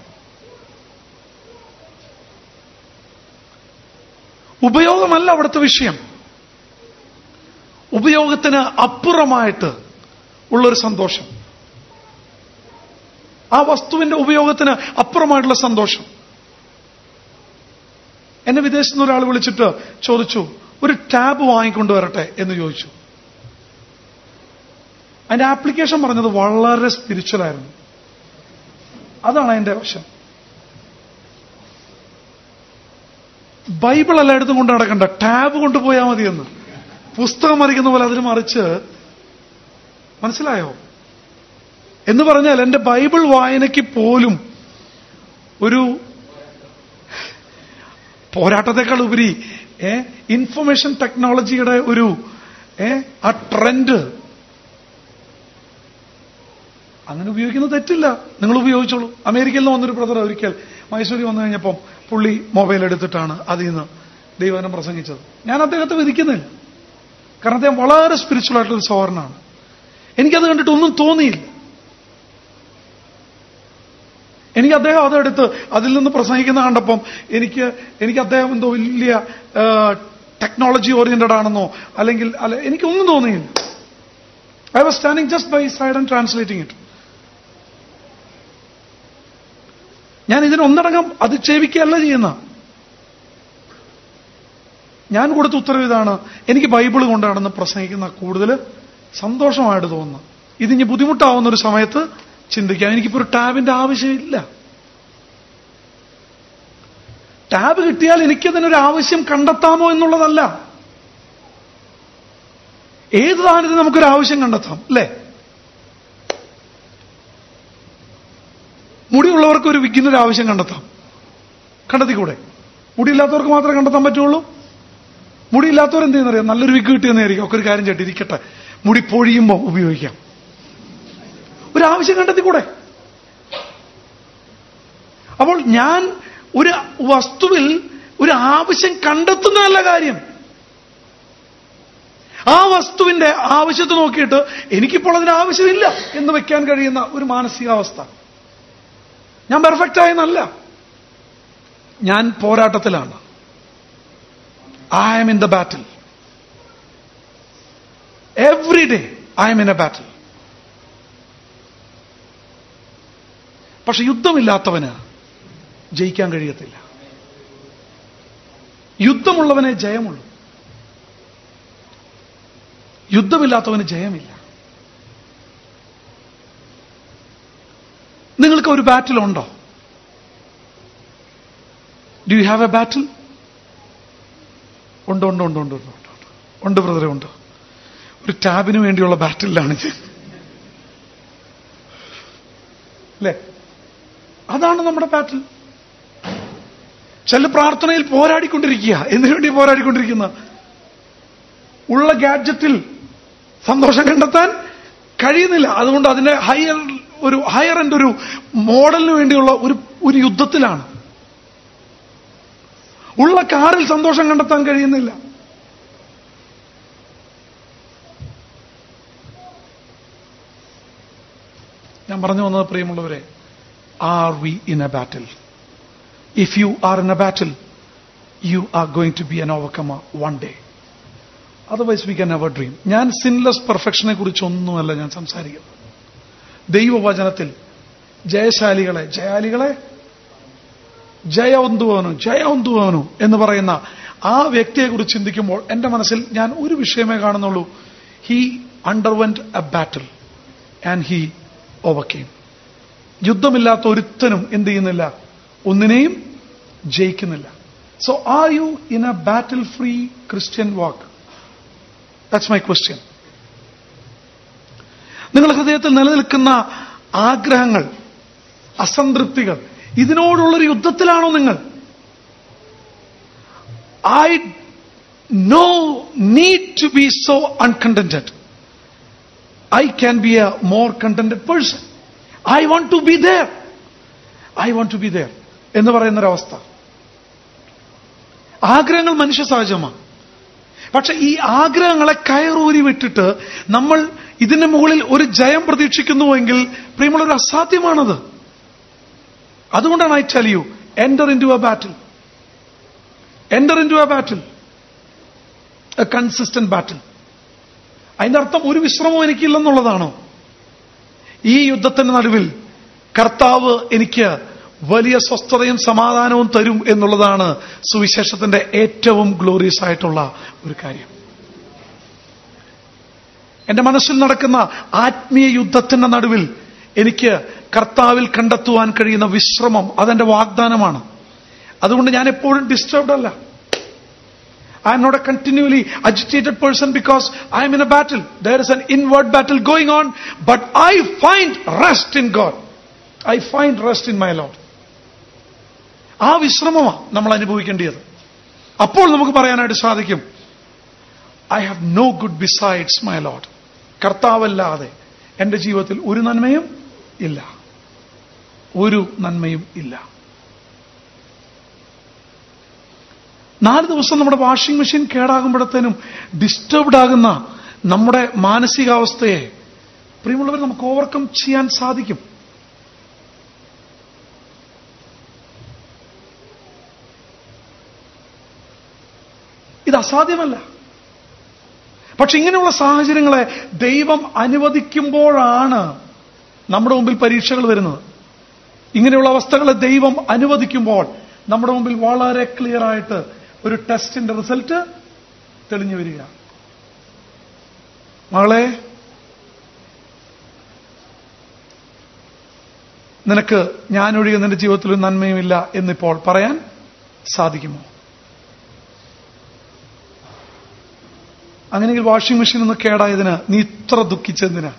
ഉപയോഗമല്ല അവിടുത്തെ വിഷയം. ഉപയോഗത്തിന് അപ്പുറമായിട്ട് ഉള്ളൊരു സന്തോഷം, ആ വസ്തുവിന്റെ ഉപയോഗത്തിന് അപ്പുറമായിട്ടുള്ള സന്തോഷം. എന്നെ വിദേശത്ത് നിന്ന് ഒരാൾ വിളിച്ചിട്ട് ചോദിച്ചു, ഒരു ടാബ് വാങ്ങിക്കൊണ്ടുവരട്ടെ എന്ന് ചോദിച്ചു. അതിന്റെ ആപ്ലിക്കേഷൻ പറഞ്ഞത് വളരെ സ്പിരിച്വൽ ആയിരുന്നു. അതാണ് അതിന്റെ വശം. ബൈബിൾ എല്ലായിടത്തും കൊണ്ട് നടക്കണ്ട, ടാബ് കൊണ്ടുപോയാൽ മതിയെന്ന്. പുസ്തകം മറിക്കുന്ന പോലെ അതിന് മറിച്ച്, മനസ്സിലായോ? എന്ന് പറഞ്ഞാൽ എന്റെ ബൈബിൾ വായനയ്ക്ക് പോലും ഒരു പോരാട്ടത്തെക്കാൾ ഉപരി ഇൻഫർമേഷൻ ടെക്നോളജിയുടെ ഒരു ആ ട്രെൻഡ് അങ്ങനെ ഉപയോഗിക്കുന്നത് തെറ്റില്ല. നിങ്ങൾ ഉപയോഗിച്ചോളൂ. അമേരിക്കയിൽ നിന്ന് വന്നൊരു ബ്രദർ ഒരിക്കൽ മൈസൂരിൽ വന്നു കഴിഞ്ഞപ്പം പുള്ളി മൊബൈൽ എടുത്തിട്ടാണ് അതിൽ നിന്ന് ദൈവവചനം പ്രസംഗിച്ചത്. ഞാൻ അദ്ദേഹത്തെ വിധിക്കുന്നില്ല, കാരണം അദ്ദേഹം വളരെ സ്പിരിച്വൽ ആയിട്ടൊരു സഹോദരനാണ്. എനിക്കത് കണ്ടിട്ട് ഒന്നും തോന്നിയില്ല. എനിക്ക് അദ്ദേഹം അതെടുത്ത് അതിൽ നിന്ന് പ്രസംഗിക്കുന്ന കണ്ടപ്പം എനിക്ക് അദ്ദേഹം എന്തോ വലിയ ടെക്നോളജി ഓറിയന്റഡ് ആണെന്നോ അല്ലെങ്കിൽ എനിക്കൊന്നും തോന്നിയില്ല. I was standing just by side and translating it. ഞാൻ ഇതിനൊന്നടങ്കം അധിക്ഷേപിക്കുകയല്ല ചെയ്യുന്ന. ഞാൻ കൊടുത്ത ഉത്തരവ് ഇതാണ്, എനിക്ക് ബൈബിൾ കൊണ്ടാണെന്ന് പ്രസംഗിക്കുന്ന കൂടുതൽ സന്തോഷമായിട്ട് തോന്നുന്നു. ഇതിന് ബുദ്ധിമുട്ടാവുന്ന ഒരു സമയത്ത് ചിന്തിക്കാം, എനിക്കിപ്പോ ഒരു ടാബിന്റെ ആവശ്യമില്ല. ടാബ് കിട്ടിയാൽ എനിക്കതിനൊരു ആവശ്യം കണ്ടെത്താമോ എന്നുള്ളതല്ല. ഏത് സാധനത്തിന് നമുക്കൊരു ആവശ്യം കണ്ടെത്താം, അല്ലേ? മുടിയുള്ളവർക്ക് ഒരു വിഗിനൊരു ആവശ്യം കണ്ടെത്താം, കണ്ടെത്തിക്കൂടെ? മുടിയില്ലാത്തവർക്ക് മാത്രമേ കണ്ടെത്താൻ പറ്റുള്ളൂ? മുടിയില്ലാത്തവരെന്ത് ചെയ്യുന്നറിയാം? നല്ലൊരു വിഗ് കിട്ടിയെന്നായിരിക്കും. ഒക്കെ ഒരു കാര്യം ചേട്ടി ഇരിക്കട്ടെ, മുടി പൊഴിയുമ്പോൾ ഉപയോഗിക്കാം. ഒരു ആവശ്യം കണ്ടെത്തിക്കൂടെ? അപ്പോൾ ഞാൻ ഒരു വസ്തുവിൽ ഒരു ആവശ്യം കണ്ടെത്തുന്നതല്ല കാര്യം. ആ വസ്തുവിന്റെ ആവശ്യത്തെ നോക്കിയിട്ട് എനിക്കിപ്പോൾ അതിന് ആവശ്യമില്ല എന്ന് വെക്കാൻ കഴിയുന്ന ഒരു മാനസികാവസ്ഥ. ഞാൻ പെർഫെക്റ്റ് ആയെന്നല്ല, ഞാൻ പോരാട്ടത്തിലാണ്. I am in the battle. Every day I am in a battle. പക്ഷെ യുദ്ധമില്ലാത്തവന് ജയിക്കാൻ കഴിയത്തില്ല. യുദ്ധമുള്ളവനെ ജയമുള്ളൂ, യുദ്ധമില്ലാത്തവന് ജയമില്ല. നിങ്ങൾക്ക് ഒരു ബാറ്റിൽ ഉണ്ടോ? Do you have a battle? ഉണ്ട് ഉണ്ട് ഉണ്ട് ഉണ്ട് ഉണ്ട് ഉണ്ട് ബ്രദറെ, ഉണ്ട്. ഒരു ടാബിന് വേണ്ടിയുള്ള ബാറ്റിലാണ് ഞാൻ, അല്ലേ? അതാണ് നമ്മുടെ ബാറ്റിൽ. ചില പ്രാർത്ഥനയിൽ പോരാടിക്കൊണ്ടിരിക്കുക. എന്തിനു വേണ്ടി പോരാടിക്കൊണ്ടിരിക്കുന്ന? ഉള്ള ഗാഡ്ജറ്റിൽ സന്തോഷം കണ്ടെത്താൻ കഴിയുന്നില്ല. അതുകൊണ്ട് അതിന്റെ ഹയർ എൻഡ് ഒരു മോഡലിന് വേണ്ടിയുള്ള ഒരു യുദ്ധത്തിലാണ്. ഉള്ള കാറിൽ സന്തോഷം കണ്ടെത്താൻ കഴിയുന്നില്ല. ഞാൻ പറഞ്ഞു വന്നത്, പ്രിയമുള്ളവരെ, are we in a battle? If you are in a battle, you are going to be an overcomer one day. Otherwise we can never dream. ഞാൻ സിൻലെസ് പെർഫെക്ഷനെ കുറിച്ചൊന്നുമല്ല ഞാൻ സംസാരിക്കുന്നത്. ദൈവവചനത്തിൽ ജയശാലികളെ ജയവന്തുവനു എന്ന് പറയുന്ന ആ വ്യക്തിയെക്കുറിച്ച് ചിന്തിക്കുമ്പോൾ എന്റെ മനസ്സിൽ ഞാൻ ഒരു വിഷയമേ കാണുന്നുള്ളൂ. He underwent a battle and he overcame. യുദ്ധമില്ലാത്ത ഒരുത്തനും എന്ത് ചെയ്യുന്നില്ല? ഒന്നിനെയും ജയിക്കുന്നില്ല. So are you in a battle free Christian walk? That's my question. നിങ്ങളുടെ ഹൃദയത്തിൽ നിലനിൽക്കുന്ന ആഗ്രഹങ്ങൾ, അസംതൃപ്തികൾ, ഇതിനോടുള്ളൊരു യുദ്ധത്തിലാണോ നിങ്ങൾ? I no need to be so uncontented. I can be a more contented person. I want to be there. I want to be there എന്ന് പറയുന്നൊരവസ്ഥ. ആഗ്രഹങ്ങൾ മനുഷ്യ സഹജമാണ്. പക്ഷെ ഈ ആഗ്രഹങ്ങളെ കയറൂരി വിട്ടിട്ട് നമ്മൾ ഇതിന് മുകളിൽ ഒരു ജയം പ്രതീക്ഷിക്കുന്നുവെങ്കിൽ പ്രിയമുള്ളവർ, അസാധ്യമാണത്. അതുകൊണ്ടാണ് I tell you, enter into a battle. Enter into a battle. A consistent battle. അതിന്റെ അർത്ഥം ഒരു വിശ്രമവും എനിക്കില്ലെന്നുള്ളതാണോ? ഈ യുദ്ധത്തിന്റെ നടുവിൽ കർത്താവ് എനിക്ക് വലിയ സ്വസ്ഥതയും സമാധാനവും തരും എന്നുള്ളതാണ് സുവിശേഷത്തിന്റെ ഏറ്റവും ഗ്ലോറിയസ് ആയിട്ടുള്ള ഒരു കാര്യം. എന്റെ മനസ്സിൽ നടക്കുന്ന ആത്മീയ യുദ്ധത്തിന്റെ നടുവിൽ എനിക്ക് കർത്താവിൽ കണ്ടെത്തുവാൻ കഴിയുന്ന വിശ്രമം അതെന്റെ വാഗ്ദാനമാണ്. അതുകൊണ്ട് ഞാൻ എപ്പോഴും ഡിസ്റ്റർബ്ഡ് അല്ല. I am not a continually agitated person because I am in a battle. There is an inward battle going on, but I find rest in God. I find rest in my Lord. ആ വിശ്രമമാണ് നമ്മൾ അനുഭവിക്കേണ്ടത്. അപ്പോൾ നമുക്ക് പറയാനായിട്ട് സാധിക്കും, I have no good besides my Lord. കർത്താവല്ലാതെ എന്റെ ജീവിതത്തിൽ ഒരു നന്മയും ഇല്ല, ഒരു നന്മയും ഇല്ല. 4 ദിവസം നമ്മുടെ വാഷിംഗ് മെഷീൻ കേടാകുമ്പോഴത്തേനും ഡിസ്റ്റർബ്ഡ് ആകുന്ന നമ്മുടെ മാനസികാവസ്ഥയെ പ്രിയമുള്ളവർ നമുക്ക് ഓവർകം ചെയ്യാൻ സാധിക്കും. ഇത് അസാധ്യമല്ല. പക്ഷെ ഇങ്ങനെയുള്ള സാഹചര്യങ്ങളെ ദൈവം അനുവദിക്കുമ്പോഴാണ് നമ്മുടെ മുമ്പിൽ പരീക്ഷകൾ വരുന്നത്. ഇങ്ങനെയുള്ള അവസ്ഥകളെ ദൈവം അനുവദിക്കുമ്പോൾ നമ്മുടെ മുമ്പിൽ വളരെ ക്ലിയർ ആയിട്ട് ഒരു ടെസ്റ്റിന്റെ റിസൾട്ട് തെളിഞ്ഞു വരിക. മകളെ, നിനക്ക് ഞാനൊഴികെ നിന്റെ ജീവിതത്തിൽ ഒരു നന്മയുമില്ല എന്നിപ്പോൾ പറയാൻ സാധിക്കുമോ? അങ്ങനെയെങ്കിൽ വാഷിംഗ് മെഷീൻ ഒന്ന് കേടായതിന് നീ ഇത്ര ദുഃഖിച്ചെന്തിനാ?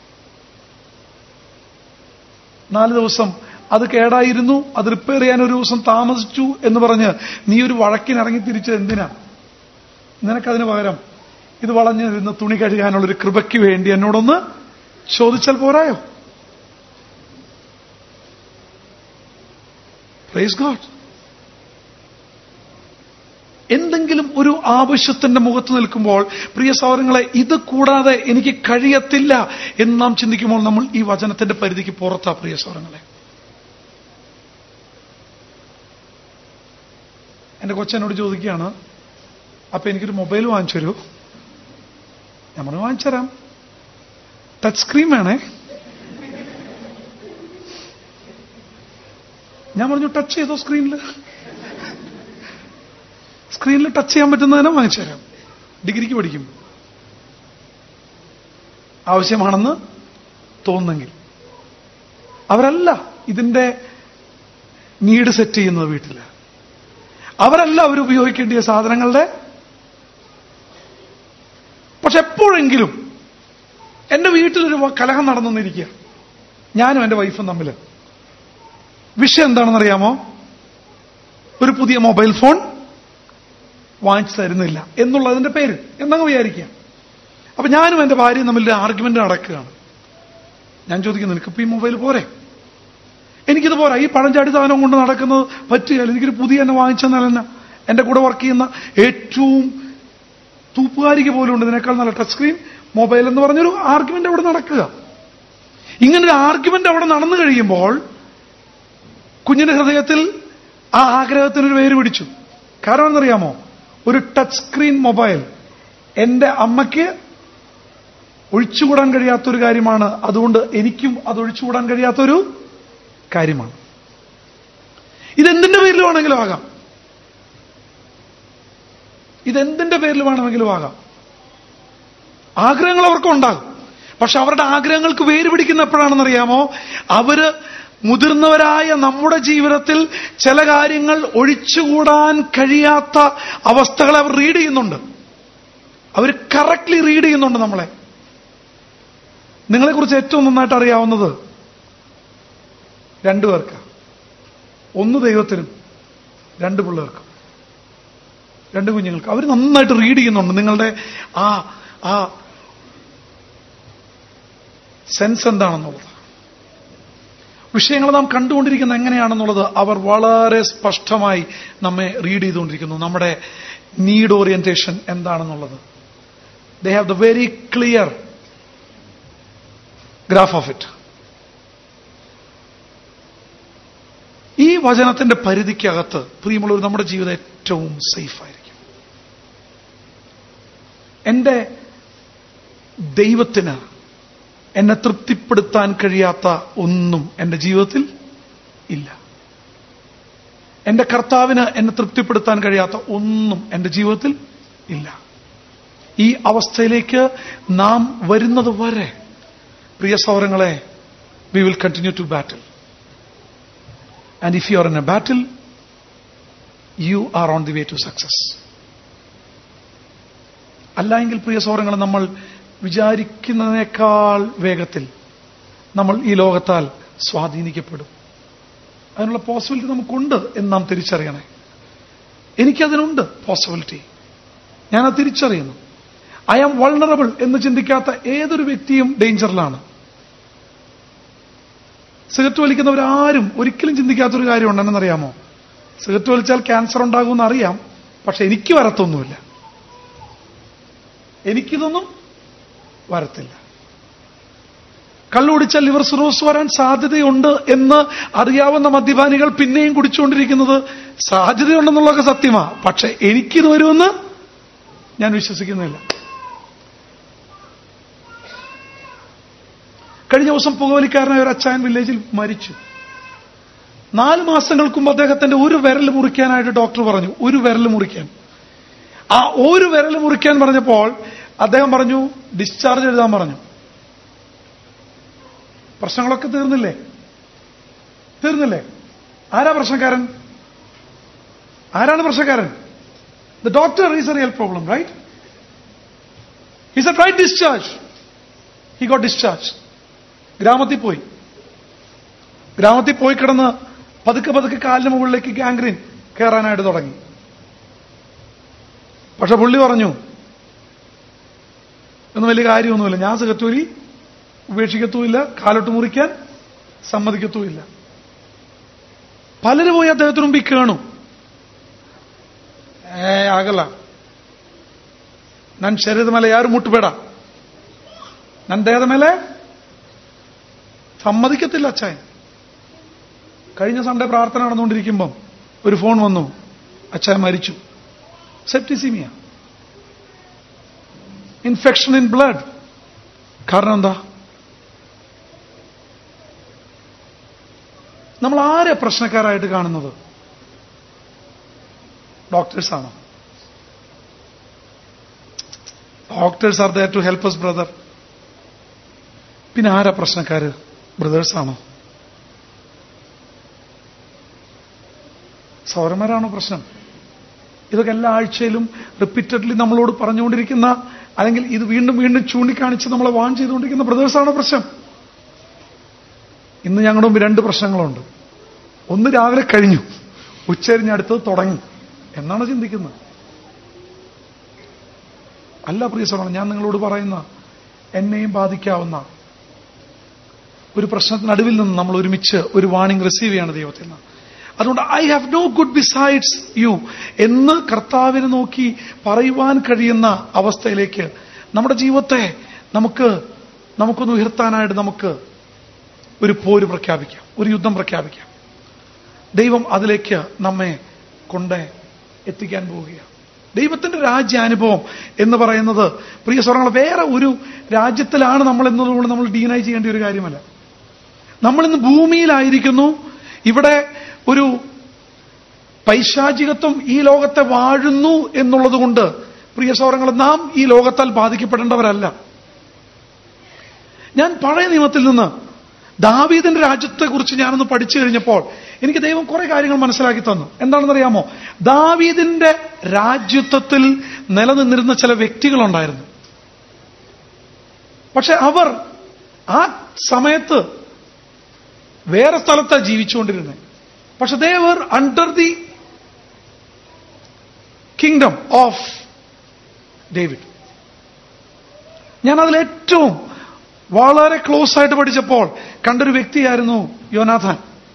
4 ദിവസം അത് കേടായിരുന്നു, അത് റിപ്പയർ ചെയ്യാൻ ഒരു ദിവസം താമസിച്ചു എന്ന് പറഞ്ഞ് നീ ഒരു വഴക്കിനിറങ്ങി തിരിച്ചത് എന്തിനാ? നിനക്കതിന് പകരം ഇത് വളഞ്ഞിരുന്ന് തുണി കഴുകാനുള്ളൊരു കൃപയ്ക്ക് വേണ്ടി എന്നോടൊന്ന് ചോദിച്ചാൽ പോരായോ? Praise God. എന്തെങ്കിലും ഒരു ആവശ്യത്തിന്റെ മുഖത്ത് നിൽക്കുമ്പോൾ പ്രിയ സഹോദരങ്ങളെ, ഇത് കൂടാതെ എനിക്ക് കഴിയത്തില്ല എന്ന് നാം ചിന്തിക്കുമ്പോൾ നമ്മൾ ഈ വചനത്തിന്റെ പരിധിക്ക് പുറത്താ പ്രിയ സഹോദരങ്ങളെ. എന്റെ കൊച്ചനോട് ചോദിക്കുകയാണ്, അപ്പൊ എനിക്കൊരു മൊബൈൽ വാങ്ങിച്ചു തരൂ. ഞാൻ പറഞ്ഞു, വാങ്ങിച്ചുതരാം, ടച്ച് സ്ക്രീൻ വേണേ. ഞാൻ പറഞ്ഞു, ടച്ച് ചെയ്തോ സ്ക്രീനിൽ ടച്ച് ചെയ്യാൻ പറ്റുന്നതിനെ വാങ്ങിച്ചു തരാം. ഡിഗ്രിക്ക് പഠിക്കും, ആവശ്യമാണെന്ന് തോന്നുന്നെങ്കിൽ. അവരല്ല ഇതിന്റെ നീഡ് സെറ്റ് ചെയ്യുന്നത് വീട്ടില്. അവരല്ല അവരുപയോഗിക്കേണ്ടിയ സാധനങ്ങളുടെ. പക്ഷെ എപ്പോഴെങ്കിലും എന്റെ വീട്ടിലൊരു കലഹം നടന്നിരിക്കുക, ഞാനും എന്റെ വൈഫും തമ്മിൽ. വിഷയം എന്താണെന്നറിയാമോ? ഒരു പുതിയ മൊബൈൽ ഫോൺ വാങ്ങിച്ചു തരുന്നില്ല എന്നുള്ളതിന്റെ പേര് എന്നങ്ങ് വിചാരിക്കുക. അപ്പൊ ഞാനും എന്റെ ഭാര്യയും തമ്മിൽ ആർഗ്യുമെന്റ് നടക്കുകയാണ്. ഞാൻ ചോദിക്കുന്നു, നിനക്കിപ്പോ ഈ മൊബൈൽ പോരെ? എനിക്കിത് പോരാ, ഈ പഴഞ്ചാടി സാധനം കൊണ്ട് നടക്കുന്നത് പറ്റുകയല്ല, എനിക്കൊരു പുതിയ തന്നെ വാങ്ങിച്ചെന്നാലെന്നാ. എന്റെ കൂടെ വർക്ക് ചെയ്യുന്ന ഏറ്റവും തൂപ്പുകാരിക്ക് പോലും ഉണ്ട് ഇതിനേക്കാൾ നല്ല ടച്ച് സ്ക്രീൻ മൊബൈൽ എന്ന് പറഞ്ഞൊരു ആർഗ്യുമെന്റ് അവിടെ നടക്കുക. ഇങ്ങനൊരു ആർഗ്യുമെന്റ് അവിടെ നടന്നു കഴിയുമ്പോൾ കുഞ്ഞിന്റെ ഹൃദയത്തിൽ ആ ആഗ്രഹത്തിനൊരു വേര് പിടിച്ചു. കാരണം എന്നറിയാമോ? ഒരു ടച്ച് സ്ക്രീൻ മൊബൈൽ എന്റെ അമ്മയ്ക്ക് ഒഴിച്ചുകൂടാൻ കഴിയാത്തൊരു കാര്യമാണ്. അതുകൊണ്ട് എനിക്കും അത് ഒഴിച്ചുകൂടാൻ കഴിയാത്തൊരു കാര്യമാണ്. ഇതെന്തിന്റെ പേരിൽ വേണമെങ്കിലും ആകാം. ഇതെന്തിന്റെ പേരിൽ വേണമെങ്കിലും ആകാം. ആഗ്രഹങ്ങൾ അവർക്കുണ്ടാകും. പക്ഷെ അവരുടെ ആഗ്രഹങ്ങൾക്ക് വേര് പിടിക്കുന്ന എപ്പോഴാണെന്നറിയാമോ? അവര് മുതിർന്നവരായ നമ്മുടെ ജീവിതത്തിൽ ചില കാര്യങ്ങൾ ഒഴിച്ചുകൂടാൻ കഴിയാത്ത അവസ്ഥകളെ അവർ റീഡ് ചെയ്യുന്നുണ്ട്. അവർ കറക്റ്റ്ലി റീഡ് ചെയ്യുന്നുണ്ട് നമ്മളെ. നിങ്ങളെക്കുറിച്ച് ഏറ്റവും നന്നായിട്ട് അറിയാവുന്നത് രണ്ടുപേർക്ക്. ഒന്ന് ദൈവത്തിനും, രണ്ട് പിള്ളേർക്കും, രണ്ട് കുഞ്ഞുങ്ങൾക്ക്. അവർ നന്നായിട്ട് റീഡ് ചെയ്യുന്നുണ്ട് നിങ്ങളുടെ ആ സെൻസ് എന്താണെന്നുള്ളത്. വിഷയങ്ങൾ നാം കണ്ടുകൊണ്ടിരിക്കുന്നത് എങ്ങനെയാണെന്നുള്ളത് അവർ വളരെ സ്പഷ്ടമായി നമ്മെ റീഡ് ചെയ്തുകൊണ്ടിരിക്കുന്നു. നമ്മുടെ നീഡ് ഓറിയന്റേഷൻ എന്താണെന്നുള്ളത്. They have the very clear graph of it. ഈ വചനത്തിന്റെ പരിധിക്കകത്ത് പ്രിയമുള്ളവർ, നമ്മുടെ ജീവിതം ഏറ്റവും സേഫ് ആയിരിക്കും. എന്റെ ദൈവത്തിന് എന്നെ തൃപ്തിപ്പെടുത്താൻ കഴിയാത്ത ഒന്നും എന്റെ ജീവിതത്തിൽ ഇല്ല. എന്റെ കർത്താവിന് എന്നെ തൃപ്തിപ്പെടുത്താൻ കഴിയാത്ത ഒന്നും എന്റെ ജീവിതത്തിൽ ഇല്ല. ഈ അവസ്ഥയിലേക്ക് നാം വരുന്നത് വരെ പ്രിയ സഹോദരങ്ങളെ, we will continue to battle. And if you are in a battle, you are on the way to success. അല്ലായെങ്കിൽ പ്രിയ സഹോദരങ്ങളെ, നമ്മൾ വിചാരിക്കുന്നതിനേക്കാൾ വേഗത്തിൽ നമ്മൾ ഈ ലോകത്താൽ സ്വാധീനിക്കപ്പെടും. അതിനുള്ള പോസിബിലിറ്റി നമുക്കുണ്ട് എന്ന് നാം തിരിച്ചറിയണേ. എനിക്കതിനുണ്ട് പോസിബിലിറ്റി. ഞാനത് തിരിച്ചറിയുന്നു. ഐ ആം വൾണറബിൾ എന്ന് ചിന്തിക്കാത്ത ഏതൊരു വ്യക്തിയും ഡേഞ്ചറിലാണ്. സിഗരറ്റ് വലിക്കുന്നവരാരും ഒരിക്കലും ചിന്തിക്കാത്തൊരു കാര്യം ഉണ്ടെന്നറിയാമോ? സിഗരറ്റ് വലിച്ചാൽ ക്യാൻസർ ഉണ്ടാകുമെന്ന് അറിയാം, പക്ഷെ എനിക്ക് വരത്തൊന്നുമില്ല. എനിക്കിതൊന്നും വരത്തില്ല. കള്ളു കുടിച്ചാൽ ലിവർ സിറോസിസ് വരാൻ സാധ്യതയുണ്ട് എന്ന് അറിയാവുന്ന മദ്യപാനികൾ പിന്നെയും കുടിച്ചുകൊണ്ടിരിക്കുന്നത് സാധ്യതയുണ്ടെന്നുള്ളതൊക്കെ സത്യമാ. പക്ഷെ എനിക്കിത് വരുമെന്ന് ഞാൻ വിശ്വസിക്കുന്നില്ല. കഴിഞ്ഞ ദിവസം പുകവലിക്കാരനായ ഒരു അച്ചായൻ വില്ലേജിൽ മരിച്ചു. 4 മാസങ്ങൾക്ക് മുമ്പ് അദ്ദേഹത്തിന്റെ ഒരു വിരൽ മുറിക്കാനായിട്ട് ഡോക്ടർ പറഞ്ഞു. ഒരു വിരൽ മുറിക്കാൻ. ആ ഒരു വിരൽ മുറിക്കാൻ പറഞ്ഞപ്പോൾ അദ്ദേഹം പറഞ്ഞു, ഡിസ്ചാർജ് എഴുതാൻ പറഞ്ഞു. പ്രശ്നങ്ങളൊക്കെ തീർന്നില്ലേ? ആരാ പ്രശ്നക്കാരൻ? ആരാണ് പ്രശ്നക്കാരൻ? The doctor is a real problem, right? He said, right discharge. He got discharged. ഗ്രാമത്തിൽ പോയി കിടന്ന് പതുക്കെ കാലിന് മുകളിലേക്ക് ഗാംഗ്രീൻ കയറാനായിട്ട് തുടങ്ങി. പക്ഷെ പുള്ളി പറഞ്ഞു, ഒന്നും വലിയ കാര്യമൊന്നുമില്ല, ഞാൻ സിഗരറ്റ് ഉപേക്ഷിക്കത്തുമില്ല, കാലോട്ട് മുറിക്കാൻ സമ്മതിക്കത്തുമില്ല. പലര് പോയി അദ്ദേഹത്തിന് മുമ്പിൽ കേണു. ಆಗಲ್ಲ, ನನ್ನ ಶರೀರದ ಮೇಲೆ ಯಾರು ಮುಟ್ಟಬೇಡ, ನನ್ನ ದೇಹದ ಮೇಲೆ സമ്മതിക്കത്തില്ല അച്ചായൻ. കഴിഞ്ഞ സൺഡേ പ്രാർത്ഥന നടന്നുകൊണ്ടിരിക്കുമ്പം ഒരു ഫോൺ വന്നു, അച്ചായൻ മരിച്ചു, സെപ്റ്റിസിമിയ, ഇൻഫെക്ഷൻ ഇൻ ബ്ലഡ്. കാരണം എന്താ? നമ്മൾ ആരെ പ്രശ്നക്കാരായിട്ട് കാണുന്നത്? ഡോക്ടേഴ്സാണോ? Doctors are there to help us brother. പിന്നെ ആരാ പ്രശ്നക്കാര്? ബ്രദേഴ്സാണോ? സൗരന്മാരാണോ പ്രശ്നം? ഇതൊക്കെ എല്ലാ ആഴ്ചയിലും റിപ്പീറ്റഡ്ലി നമ്മളോട് പറഞ്ഞുകൊണ്ടിരിക്കുന്ന, അല്ലെങ്കിൽ ഇത് വീണ്ടും വീണ്ടും ചൂണ്ടിക്കാണിച്ച് നമ്മളെ വാൺ ചെയ്തുകൊണ്ടിരിക്കുന്ന ബ്രദേഴ്സാണോ പ്രശ്നം? ഇന്ന് ഞങ്ങളുടെ മുമ്പ് 2 പ്രശ്നങ്ങളുണ്ട്. ഒന്ന് രാവിലെ കഴിഞ്ഞു, ഉച്ചരിഞ്ഞ് അടുത്തത് തുടങ്ങി എന്നാണ് ചിന്തിക്കുന്നത്. അല്ല പ്രിയ സഹോദരൻ, ഞാൻ നിങ്ങളോട് പറയുന്ന എന്നെയും ബാധിക്കാവുന്ന ഒരു പ്രശ്നത്തിനടുവിൽ നിന്ന് നമ്മൾ ഒരുമിച്ച് ഒരു വാണിംഗ് റിസീവ് ചെയ്യാണ് ദൈവത്തിൽ നിന്ന്. അതുകൊണ്ട് I have no good besides you എന്ന് കർത്താവിനെ നോക്കി പറയുവാൻ കഴിയുന്ന അവസ്ഥയിലേക്ക് നമ്മുടെ ജീവിതത്തെ നമുക്കൊന്ന് ഉയർത്താനായിട്ട് നമുക്ക് ഒരു പോര് പ്രഖ്യാപിക്കാം, ഒരു യുദ്ധം പ്രഖ്യാപിക്കാം. ദൈവം അതിലേക്ക് നമ്മെ കൊണ്ട് എത്തിക്കാൻ പോവുകയാണ്. ദൈവത്തിന്റെ രാജ്യാനുഭവം എന്ന് പറയുന്നത് പ്രിയ സഹോദരങ്ങളെ വേറെ ഒരു രാജ്യത്തിലാണ് നമ്മൾ എന്നതുകൊണ്ട് നമ്മൾ ഡീനൈ ചെയ്യേണ്ട ഒരു കാര്യമല്ല. നമ്മളിന്ന് ഭൂമിയിലായിരിക്കുന്നു. ഇവിടെ ഒരു പൈശാചികത്വം ഈ ലോകത്തെ വാഴുന്നു എന്നുള്ളത് കൊണ്ട് പ്രിയ സഹോദരങ്ങളെ നാം ഈ ലോകത്താൽ ബാധിക്കപ്പെടേണ്ടവരല്ല. ഞാൻ പഴയ നിയമത്തിൽ നിന്ന് ദാവീദിന്റെ രാജ്യത്തെക്കുറിച്ച് ഞാനൊന്ന് പഠിച്ചു കഴിഞ്ഞപ്പോൾ എനിക്ക് ദൈവം കുറെ കാര്യങ്ങൾ മനസ്സിലാക്കി തന്നു. എന്താണെന്നറിയാമോ? ദാവീദിന്റെ രാജ്യത്വത്തിൽ നിലനിന്നിരുന്ന ചില വ്യക്തികളുണ്ടായിരുന്നു. പക്ഷെ അവർ ആ സമയത്ത് വേറെ സ്ഥലത്താണ് ജീവിച്ചുകൊണ്ടിരുന്നത്. പക്ഷെ they were under the kingdom of David. ഞാൻ അതിലേറ്റവും വളരെ ക്ലോസ് ആയിട്ട് പഠിച്ചപ്പോൾ കണ്ടൊരു വ്യക്തിയായിരുന്നു യോനാഥാൻ.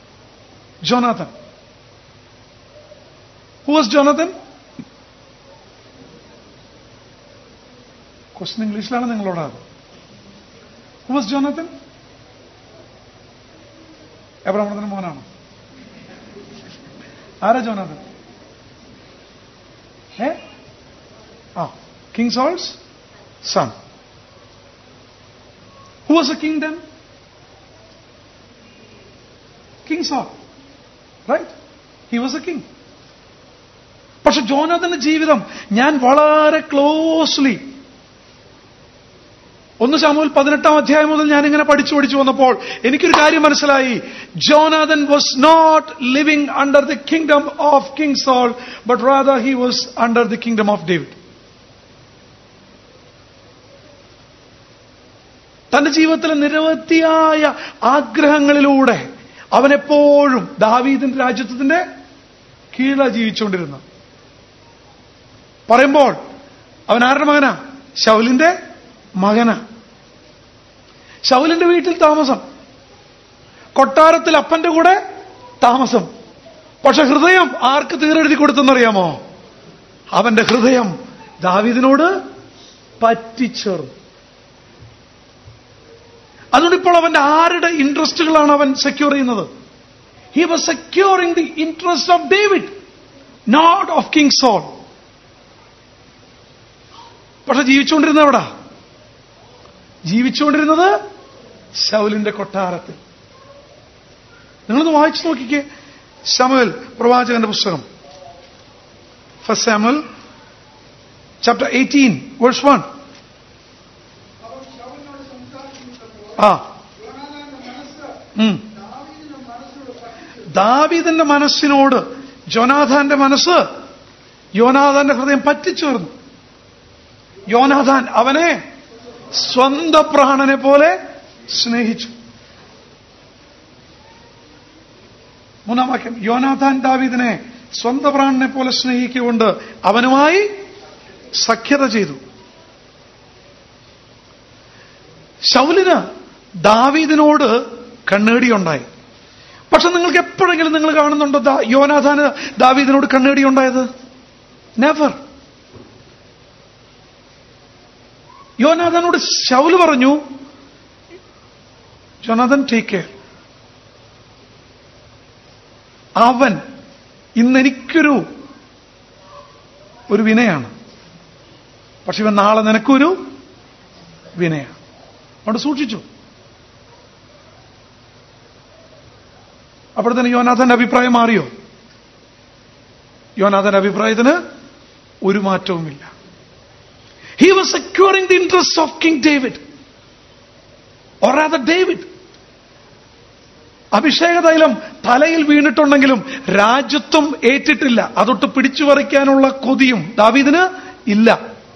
Who was Jonathan? ക്വസ്റ്റ്യൻ ഇംഗ്ലീഷിലാണ് നിങ്ങളോട്. Who was Jonathan? എബ്രഹാമിന്റെ മോനാണ്. ആരാ Jonathan? King Saul's son. Who was a king then? King Saul. Right? He was a king. പക്ഷെ ജോനാഥന്റെ ജീവിതം ഞാൻ വളരെ ക്ലോസ്ലി 1 ശമൂവേൽ 18-ാം അധ്യായം മുതൽ ഞാനിങ്ങനെ പഠിച്ചു വന്നപ്പോൾ എനിക്കൊരു കാര്യം മനസ്സിലായി. Jonathan was not living under the kingdom of King Saul, but rather he was under the kingdom of David. തന്റെ ജീവിതത്തിലെ നിരവധിയായ ആഗ്രഹങ്ങളിലൂടെ അവനെപ്പോഴും ദാവീദിന്റെ രാജ്യത്വത്തിന്റെ കീഴിലാണ് ജീവിച്ചുകൊണ്ടിരുന്നത്. പറയുമ്പോൾ അവൻ ആരുടെ മകനാ? ശൗലിന്റെ മകനാ. ശൗലിന്റെ വീട്ടിൽ താമസം, കൊട്ടാരത്തിൽ അപ്പന്റെ കൂടെ താമസം. പക്ഷെ ഹൃദയം ആർക്ക് തീരെഴുതി കൊടുത്തെന്നറിയാമോ? അവന്റെ ഹൃദയം ദാവീദിനോട് പറ്റിച്ചേർന്നു. അതുകൊണ്ട് ഇപ്പോൾ അവന്റെ ആരുടെ ഇൻട്രസ്റ്റുകളാണ് അവൻ സെക്യൂർ ചെയ്യുന്നത്? He was securing the interest of David, not of King Saul. പക്ഷെ ജീവിച്ചുകൊണ്ടിരുന്നത് എവിടാ? ജീവിച്ചുകൊണ്ടിരുന്നത് ശൗലിന്റെ കൊട്ടാരത്തിൽ. നിങ്ങളൊന്ന് വായിച്ചു നോക്കിക്കേ ശമൂവേൽ പ്രവാചകന്റെ പുസ്തകം. 1 Samuel chapter 18 verse 1. ദാവീദിന്റെ മനസ്സിനോട് ജോനാഥാന്റെ മനസ്സ്, യോനാഥാന്റെ ഹൃദയം പറ്റിച്ചേർന്നു. യോനാഥാൻ അവനെ സ്വന്തം പ്രാണനെ പോലെ സ്നേഹിച്ചു. 3-ാം വാക്യം, യോനാഥാൻ ദാവീദിനെ സ്വന്തം പ്രാണനെ പോലെ സ്നേഹിക്കൊണ്ട് അവനുമായി സഖ്യത ചെയ്തു. ശൗലിന് ദാവീദിനോട് കണ്ണേടിയുണ്ടായി. പക്ഷെ നിങ്ങൾക്ക് എപ്പോഴെങ്കിലും നിങ്ങൾ കാണുന്നുണ്ടോ യോനാഥാന് ദാവീദിനോട് കണ്ണേടിയുണ്ടായത്? നെവർ. യോനാഥാനോട് ശൗല് പറഞ്ഞു, ജോനാഥൻ ടേക്ക് കെയർ, അവൻ ഇന്നെനിക്കൊരു വിനയാണ്, പക്ഷെ ഇവൻ നാളെ നിനക്കൊരു വിനയാണ്. അവിടെ സൂക്ഷിച്ചു. അപ്പോൾ തന്നെ യോനാഥന്റെ അഭിപ്രായം മാറിയോ? യോനാഥന്റെ അഭിപ്രായത്തിന് ഒരു മാറ്റവുമില്ല. He was securing the interests of King David, or rather David. അഭിഷേക തൈലം തലയിൽ വീണിട്ടുണ്ടെങ്കിലും രാജ്യത്വം ഏറ്റിട്ടില്ല. അതൊട്ട് പിടിച്ചു പറിക്കാനുള്ള കൊതിയും ദാവീദിന് ഇല്ല.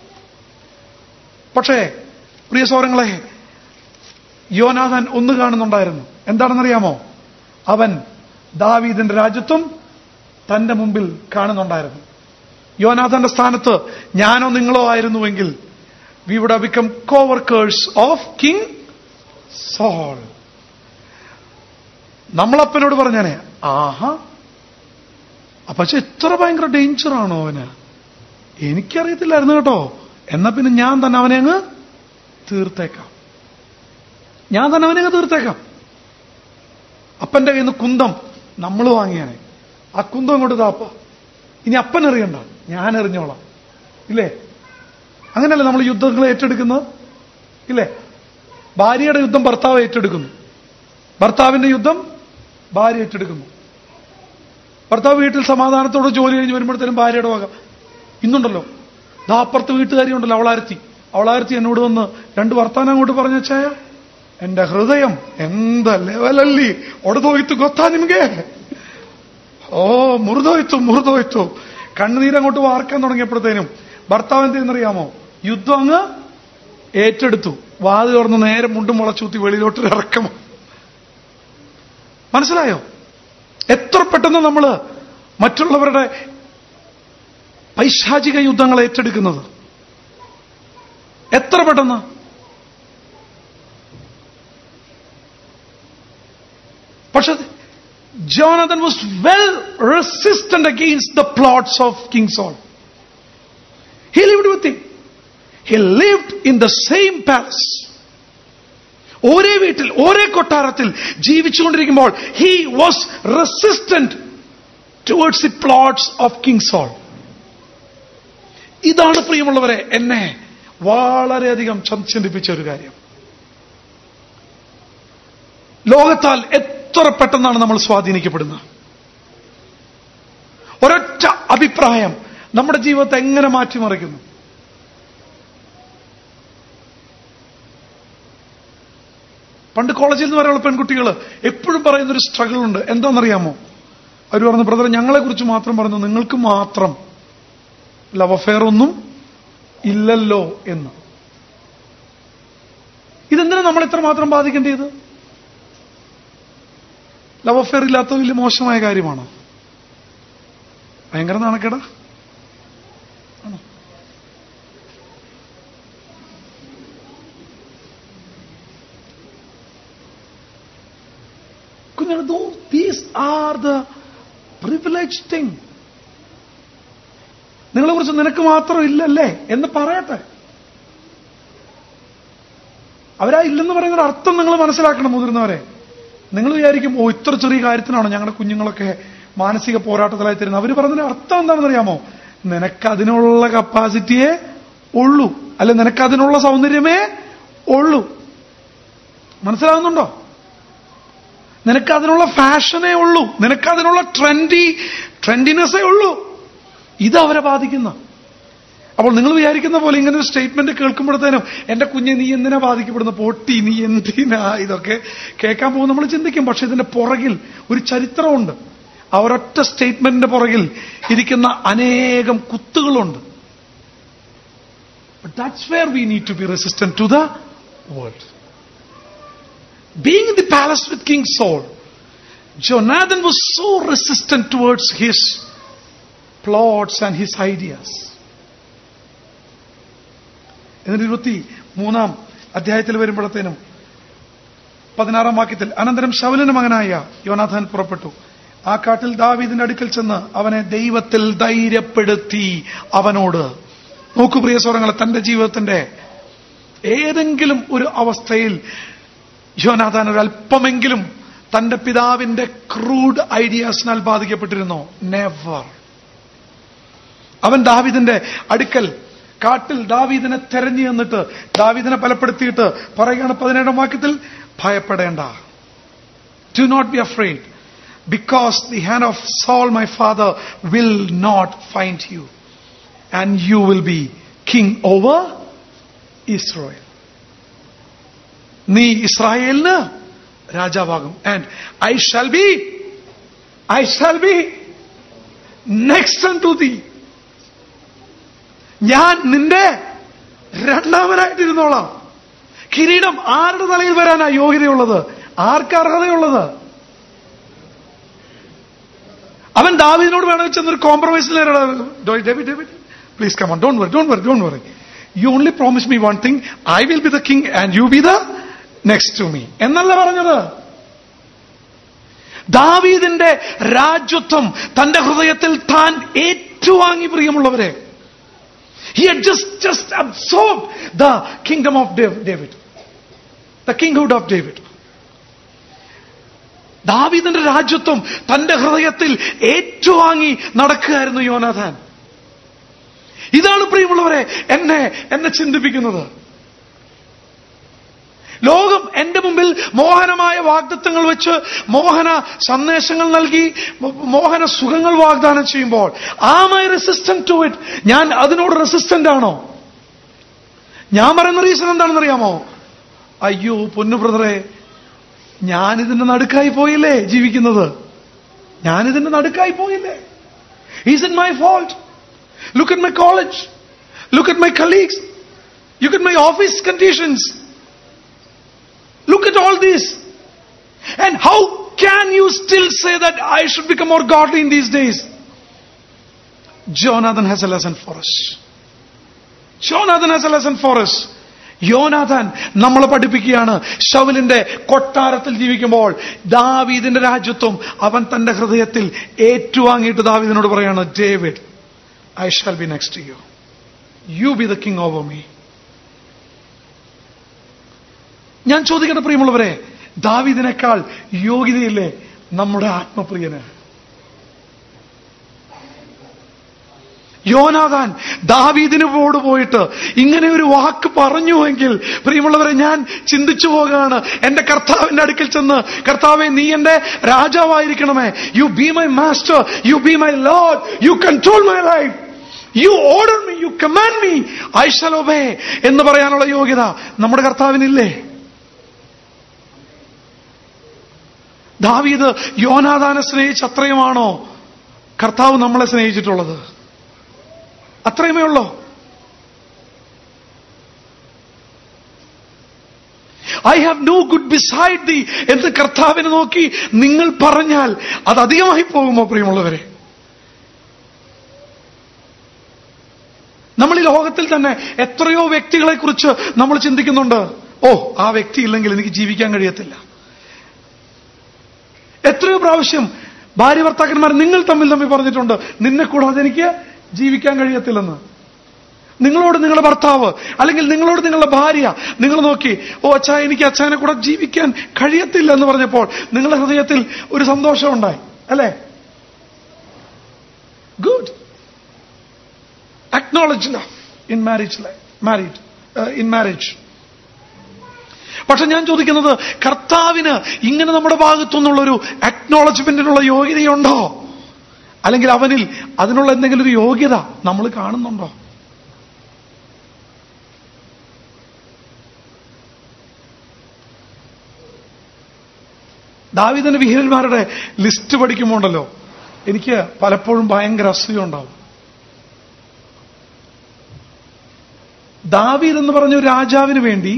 പക്ഷേ പ്രിയ സഹോദരങ്ങളെ, യോനാഥാൻ ഒന്ന് കാണുന്നുണ്ടായിരുന്നു. എന്താണെന്നറിയാമോ? അവൻ ദാവീദിന്റെ രാജ്യത്വം തന്റെ മുമ്പിൽ കാണുന്നുണ്ടായിരുന്നു. യോനാഥാന്റെ സ്ഥാനത്ത് ഞാനോ നിങ്ങളോ ആയിരുന്നുവെങ്കിൽ we would have become co-workers of King Saul. നമ്മളപ്പനോട് പറഞ്ഞാനെ, ആഹാ പക്ഷെ ഇത്ര ഭയങ്കര ഡേഞ്ചറാണോ അവന്? എനിക്കറിയത്തില്ലായിരുന്നു കേട്ടോ. എന്നാ പിന്നെ ഞാൻ തന്നെ അവനെ അങ്ങ് തീർത്തേക്കാം. അപ്പന്റെ കയ്യിൽ നിന്ന് കുന്തം നമ്മൾ വാങ്ങിയാനെ. ആ കുന്തം ഇങ്ങോട്ട് താപ്പ, ഇനി അപ്പൻ എറിയണ്ട, ഞാൻ എറിഞ്ഞോളാം. ഇല്ലേ? അങ്ങനെയല്ലേ നമ്മൾ യുദ്ധങ്ങൾ ഏറ്റെടുക്കുന്നത്? ഇല്ലേ? ഭാര്യയുടെ യുദ്ധം ഭർത്താവ് ഏറ്റെടുക്കുന്നു, ഭർത്താവിന്റെ യുദ്ധം ഭാര്യ ഏറ്റെടുക്കുന്നു. ഭർത്താവ് വീട്ടിൽ സമാധാനത്തോടെ ജോലി കഴിഞ്ഞ് വരുമ്പോഴത്തേനും ഭാര്യയുടെ വക ഇന്നുണ്ടല്ലോ. അപ്പുറത്ത് വീട്ടുകാരി ഉണ്ടല്ലോ, അവളാരത്തി എന്നോട് വന്ന് 2 വർത്താനം അങ്ങോട്ട് പറഞ്ഞായ എന്റെ ഹൃദയം എന്താ ലെവലല്ലി ഒടതോയിത്തു ಗೊತ್ತಾ ನಿಮಗೆ? ഓ മുറുതോയിത്തു. കണ്ണുനീരങ്ങോട്ട് വാർക്കാൻ തുടങ്ങിയപ്പോഴത്തേനും ഭർത്താവ് എന്ത് ചെയ്യുന്നറിയാമോ? യുദ്ധം അങ്ങ് ഏറ്റെടുത്തു. വാത് തുറന്ന് നേരെ മുണ്ടും മുളച്ചൂത്തി വെളിയിലോട്ട് ഇറക്കമോ. മനസ്സിലായോ? എത്ര പെട്ടെന്ന് നമ്മൾ മറ്റുള്ളവരുടെ പൈശാചിക യുദ്ധങ്ങൾ ഏറ്റെടുക്കുന്നത്, എത്ര പെട്ടെന്ന്. പക്ഷെ Jonathan was well resistant against the plots of King Saul. He lived with him. He lived in the same palace. ഒരേ വീട്ടിൽ ഒരേ കൊട്ടാരത്തിൽ ജീവിച്ചുകൊണ്ടിരിക്കുമ്പോൾ he was resistant towards the plots of King Saul. ഇതാണ് പ്രിയമുള്ളവരെ എന്നെ വളരെയധികം ചിന്തിപ്പിച്ച ഒരു കാര്യം. ലോകത്താൽ എത്ര പെട്ടെന്നാണ് നമ്മൾ സ്വാധീനിക്കപ്പെടുന്നത്. ഒരൊറ്റ അഭിപ്രായം നമ്മുടെ ജീവിതത്തെ എങ്ങനെ മാറ്റിമറിക്കുന്നു. പണ്ട് കോളേജിൽ നിന്ന് വരെയുള്ള പെൺകുട്ടികൾ എപ്പോഴും പറയുന്നൊരു സ്ട്രഗിൾ ഉണ്ട്. എന്താണെന്നറിയാമോ? അവർ പറഞ്ഞു, ബ്രദർ ഞങ്ങളെ കുറിച്ച് മാത്രം പറഞ്ഞു, നിങ്ങൾക്ക് മാത്രം ലവ് അഫെയർ ഒന്നും ഇല്ലല്ലോ എന്ന്. ഇതെന്തിനാ നമ്മൾ ഇത്രമാത്രം ബാധിക്കേണ്ടത്? ലവ് അഫെയർ ഇല്ലാത്ത വലിയ മോശമായ കാര്യമാണോ? ഭയങ്കര നാണക്കേടാ ആണോ? കുഞ്ഞാണ്, these are the privilege thing. നിങ്ങളെ കുറിച്ച് നിനക്ക് മാത്രം ഇല്ലല്ലേ എന്ന് പറയട്ടെ. അവരാ ഇല്ലെന്ന് പറയുന്ന അർത്ഥം നിങ്ങൾ മനസ്സിലാക്കണം. മുതിർന്നവരെ, നിങ്ങൾ വിചാരിക്കും ഓ ഇത്ര ചെറിയ കാര്യത്തിനാണോ ഞങ്ങളുടെ കുഞ്ഞുങ്ങളൊക്കെ മാനസിക പോരാട്ടത്തിലായി തരുന്നത്. അവർ പറഞ്ഞതിന് അർത്ഥം എന്താണെന്ന് അറിയാമോ? നിനക്കതിനുള്ള കപ്പാസിറ്റിയേ ഉള്ളൂ, അല്ലെ നിനക്കതിനുള്ള സൗന്ദര്യമേ ഉള്ളൂ. മനസ്സിലാകുന്നുണ്ടോ? നിനക്കതിനുള്ള ഫാഷനേ ഉള്ളൂ, നിനക്കതിനുള്ള ട്രെൻഡിനെസ്സേ ഉള്ളൂ. ഇതവരെ ബാധിക്കുന്ന. അപ്പോൾ നിങ്ങൾ വിചാരിക്കുന്ന പോലെ ഇങ്ങനെ ഒരു സ്റ്റേറ്റ്മെന്റ് കേൾക്കുമ്പോഴത്തേനും എന്റെ കുഞ്ഞെ നീ എന്തിനാ ബാധിക്കപ്പെടുന്ന, പൊട്ടി നീ എന്തിനാ ഇതൊക്കെ കേൾക്കാൻ പോകും നമ്മൾ ചിന്തിക്കും. പക്ഷെ ഇതിന്റെ പുറകിൽ ഒരു ചരിത്രമുണ്ട്. ആ ഒരൊറ്റ സ്റ്റേറ്റ്മെന്റിന്റെ പുറകിൽ ഇരിക്കുന്ന അനേകം കുത്തുകളുണ്ട്. But that's where we need to be resistant to the world. Being in the palace with King Saul, Jonathan was so resistant towards his plots and his ideas. എന്നിട്ട് 23 അധ്യായത്തിൽ വരുമ്പോഴത്തേനും 16 വാക്യത്തിൽ, അനന്തരം ശൗലിന്റെ മകനായ യോനാഥാൻ പുറപ്പെട്ടു. ആ കാട്ടിൽ ദാവീദിന്റെ അടുക്കൽ ചെന്ന് അവനെ ദൈവത്തിൽ ധൈര്യപ്പെടുത്തി അവനോട്. നോക്കൂ പ്രിയ സഹോദരങ്ങളെ, തന്റെ ജീവിതത്തിന്റെ ഏതെങ്കിലും ഒരു അവസ്ഥയിൽ യോനാഥാൻ ഒരല്പമെങ്കിലും തന്റെ പിതാവിന്റെ ക്രൂഡ് ഐഡിയാസിനാൽ ബാധിക്കപ്പെട്ടിരുന്നോ? നെവർ. അവൻ ദാവീദിന്റെ അടുക്കൽ കാട്ടിൽ ദാവീദിനെ തെരഞ്ഞു എന്നിട്ട് ദാവീദിനെ ബലപ്പെടുത്തിയിട്ട് പറയുകയാണ് 17 വാക്യത്തിൽ, ഭയപ്പെടേണ്ട, do not be afraid, because the hand of Saul my father will not find you, and you will be king over Israel. നീ ഇസ്രായേലിന് രാജാവാകും. And I shall be next unto thee. ഞാൻ നിന്റെ രണ്ടാമനായിട്ടിരുന്നോളാം. കിരീടം ആരുടെ തലയിൽ വരാനാ യോഗ്യതയുള്ളത്? ആർക്ക് അർഹതയുള്ളത്? അവൻ ദാവീദിനോട് വേണമെങ്കിൽ ചെന്നൊരു കോംപ്രമൈസിൽ David please come on, don't worry, you only promise me one thing, I will be the king and you be the next to me എന്നല്ല പറഞ്ഞത്. ദാവീദിന്റെ രാജ്യത്വം തന്റെ ഹൃദയത്തിൽ താൻ ഏറ്റുവാങ്ങി. പ്രിയമുള്ളവരെ, he had just absorbed the kingdom of David, the kinghood of David. ദാവീദിന്റെ രാജ്യത്വം തന്റെ ഹൃദയത്തിൽ ഏറ്റുവാങ്ങി നടക്കുകയായിരുന്നു യോനാഥാൻ. ഇതാണ് പ്രിയമുള്ളവരെ എന്നെ ചിന്തിപ്പിക്കുന്നത്. ലോകം എന്റെ മുമ്പിൽ മോഹനമായ വാഗ്ദത്തങ്ങൾ വെച്ച് മോഹന സന്ദേശങ്ങൾ നൽകി മോഹന സുഖങ്ങൾ വാഗ്ദാനം ചെയ്യുമ്പോൾ, am I resistant to it? ഞാൻ അതിനോട് റെസിസ്റ്റന്റ് ആണോ? ഞാൻ പറയുന്ന റീസൺ എന്താണെന്നറിയാമോ? അയ്യോ പൊന്നു ബ്രദറെ, ഞാനിതിന്റെ നടുക്കായി പോയില്ലേ ജീവിക്കുന്നത്? ഞാനിതിന്റെ നടുക്കായി പോയില്ലേ? Is it my fault? Look at my college, look at my colleagues, look at my office conditions. Look at all this. And how can you still say that I should become more godly in these days? Jonathan has a lesson for us. യോനാഥാൻ നമ്മളെ പഠിപ്പിക്കുകയാണ്. ശൗലിന്റെ കൊട്ടാരത്തിൽ ജീവിക്കുമ്പോൾ ദാവീദിന്റെ രാജ്യത്വം അവൻ തന്റെ ഹൃദയത്തിൽ ഏറ്റുവാങ്ങിയിട്ട് ദാവീദിനോട് പറയാണ്, David, I shall be next to you, you be the king over me. ഞാൻ ചോദിക്കട്ടെ പ്രിയമുള്ളവരെ, ദാവീദിനേക്കാൾ യോഗ്യതയില്ലേ നമ്മുടെ ആത്മപ്രിയന്? യോനാഥാൻ ദാവീദിനോട് പോയിട്ട് ഇങ്ങനെ ഒരു വാക്ക് പറഞ്ഞുവെങ്കിൽ പ്രിയമുള്ളവരെ, ഞാൻ ചിന്തിച്ചു പോകാണ്. എന്റെ കർത്താവിന്റെ അടുക്കൽ ചെന്ന്, കർത്താവേ, നീ എന്റെ രാജാവായിരിക്കണമേ, you be my master, you be my Lord, you control my life, you order me, you command me, I shall obey എന്ന് പറയാനുള്ള യോഗ്യത നമ്മുടെ കർത്താവിനില്ലേ? ദാവീദ് യോനാഥാനെ സ്നേഹിച്ച് അത്രയുമാണോ കർത്താവ് നമ്മളെ സ്നേഹിച്ചിട്ടുള്ളത്? അത്രയുമേ ഉള്ളോ? I have no good beside thee എന്ന് കർത്താവിനെ നോക്കി നിങ്ങൾ പറഞ്ഞാൽ അത് അധികമായി പോകുമോ പ്രിയമുള്ളവരെ? നമ്മൾ ഈ ലോകത്തിൽ തന്നെ എത്രയോ വ്യക്തികളെ കുറിച്ച് നമ്മൾ ചിന്തിക്കുന്നുണ്ട്. ഓ, ആ വ്യക്തി ഇല്ലെങ്കിൽ എനിക്ക് ജീവിക്കാൻ കഴിയത്തില്ല. എത്രയോ പ്രാവശ്യം ഭാര്യ ഭർത്താക്കന്മാർ നിങ്ങൾ തമ്മിൽ പറഞ്ഞിട്ടുണ്ട്, നിന്നെ കൂടാതെ എനിക്ക് ജീവിക്കാൻ കഴിയത്തില്ലെന്ന്. നിങ്ങളോട് നിങ്ങളുടെ ഭർത്താവ് അല്ലെങ്കിൽ നിങ്ങളോട് നിങ്ങളുടെ ഭാര്യ നിങ്ങൾ നോക്കി, ഓ അച്ഛാ, എനിക്ക് അച്ഛനെ കൂടെ ജീവിക്കാൻ കഴിയത്തില്ല എന്ന് പറഞ്ഞപ്പോൾ നിങ്ങളുടെ ഹൃദയത്തിൽ ഒരു സന്തോഷം ഉണ്ടായി, അല്ലേ? Good. Acknowledge love in marriage. പക്ഷെ ഞാൻ ചോദിക്കുന്നത്, കർത്താവിന് ഇങ്ങനെ നമ്മുടെ ഭാഗത്തുനിന്നുള്ളൊരു അക്നോളജ്മെന്റിനുള്ള യോഗ്യതയുണ്ടോ? അല്ലെങ്കിൽ അവനിൽ അതിനുള്ള എന്തെങ്കിലും ഒരു യോഗ്യത നമ്മൾ കാണുന്നുണ്ടോ? ദാവീദിന്റെ വീരന്മാരുടെ ലിസ്റ്റ് പഠിക്കുമ്പോണ്ടല്ലോ എനിക്ക് പലപ്പോഴും ഭയങ്കര അസൂയ ഉണ്ടാവും. ദാവീദ് എന്ന് പറഞ്ഞ ഒരു രാജാവിന് വേണ്ടി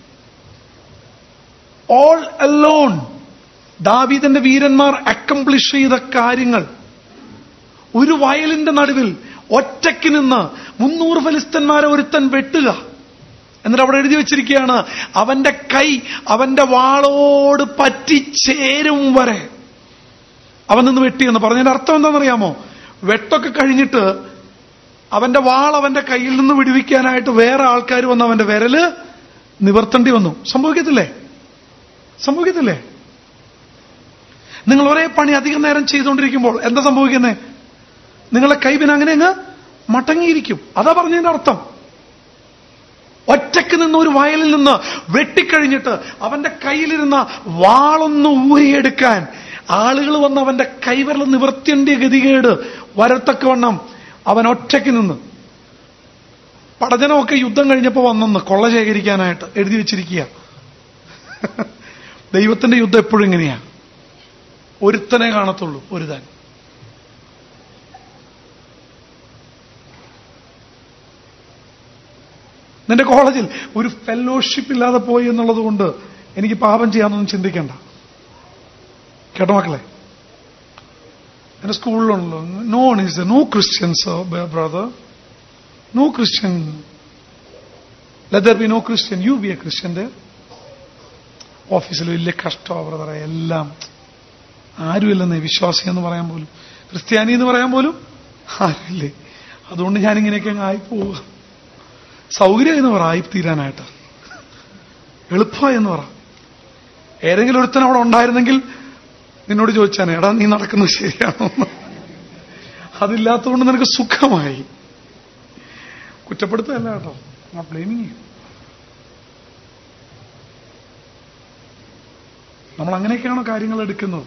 ഓൾ അലോൺ ദാവീദിന്റെ വീരന്മാർ അക്കംപ്ലിഷ് ചെയ്ത കാര്യങ്ങൾ, ഒരു വയലിന്റെ നടുവിൽ ഒറ്റയ്ക്ക് നിന്ന് 300 ഫെലിസ്തന്മാരെ ഒരുത്തൻ വെട്ടുക, എന്നിട്ട് അവിടെ എഴുതി വെച്ചിരിക്കുകയാണ്, അവന്റെ കൈ അവന്റെ വാളോട് പറ്റിച്ചേരും വരെ അവൻ നിന്ന് വെട്ടിയെന്ന് പറഞ്ഞതിന്റെ അർത്ഥം എന്താണെന്നറിയാമോ? വെട്ടൊക്കെ കഴിഞ്ഞിട്ട് അവന്റെ വാൾ അവന്റെ കയ്യിൽ നിന്ന് വിടുവിക്കാനായിട്ട് വേറെ ആൾക്കാർ വന്ന് അവന്റെ വിരല് നിവർത്തേണ്ടി വന്നു. സംഭവിക്കത്തില്ലേ? സംഭവിക്കത്തില്ലേ? നിങ്ങൾ ഒരേ പണി അധികം നേരം ചെയ്തുകൊണ്ടിരിക്കുമ്പോൾ എന്താ സംഭവിക്കുന്നത്? നിങ്ങളെ കൈ പിന്നെ അങ്ങനെ അങ്ങ് മടങ്ങിയിരിക്കും. അതാ പറഞ്ഞതിന്റെ അർത്ഥം. ഒറ്റയ്ക്ക് നിന്ന് ഒരു വയലിൽ നിന്ന് വെട്ടിക്കഴിഞ്ഞിട്ട് അവന്റെ കയ്യിലിരുന്ന വാളൊന്ന് ഊരിയെടുക്കാൻ ആളുകൾ വന്ന് അവന്റെ കൈവിരൽ നിവർത്തേണ്ട ഗതികേട് വരത്തക്കവണ്ണം അവൻ ഒറ്റയ്ക്ക് നിന്ന്. പടജനമൊക്കെ യുദ്ധം കഴിഞ്ഞപ്പോൾ വന്നെന്ന് കൊള്ള ശേഖരിക്കാനായിട്ട് എഴുതി വെച്ചിരിക്കുക. ദൈവത്തിന്റെ യുദ്ധം എപ്പോഴും ഇങ്ങനെയാ, ഒരുത്തനെ കാണത്തുള്ളൂ, ഒരുതാൻ. നിന്റെ കോളേജിൽ ഒരു ഫെലോഷിപ്പ് ഇല്ലാതെ പോയി എന്നുള്ളത് കൊണ്ട് എനിക്ക് പാപം ചെയ്യാമെന്നൊന്നും ചിന്തിക്കണ്ട കേട്ടോ മക്കളെ. എന്റെ സ്കൂളിലുണ്ടല്ലോ, no Christians brother, no Christian, let there be no Christian, you be a Christian. ഓഫീസിൽ വലിയ കഷ്ടമാണ് ബ്രദറെ, എല്ലാം ആരുമില്ലെന്നേ, വിശ്വാസി എന്ന് പറയാൻ പോലും, ക്രിസ്ത്യാനി എന്ന് പറയാൻ പോലും ആരുമില്ലേ. അതുകൊണ്ട് ഞാനിങ്ങനെയൊക്കെ അങ്ങ് ആയിപ്പോവുക. സൗകര്യം എന്ന് പറ ആയിത്തീരാനായിട്ട്, എളുപ്പമായി എന്ന് പറ. ഏതെങ്കിലും ഒരുത്തൻ അവിടെ ഉണ്ടായിരുന്നെങ്കിൽ നിന്നോട് ചോദിച്ചാനേ, എടാ നീ നടക്കുന്നത് ശരിയാണോ? അതില്ലാത്തതുകൊണ്ട് നിനക്ക് സുഖമായി. കുറ്റപ്പെടുത്തല്ല കേട്ടോ, നോട്ട് ബ്ലെയിമിങ് യു. നമ്മൾ അങ്ങനെയൊക്കെയാണോ കാര്യങ്ങൾ എടുക്കുന്നത്?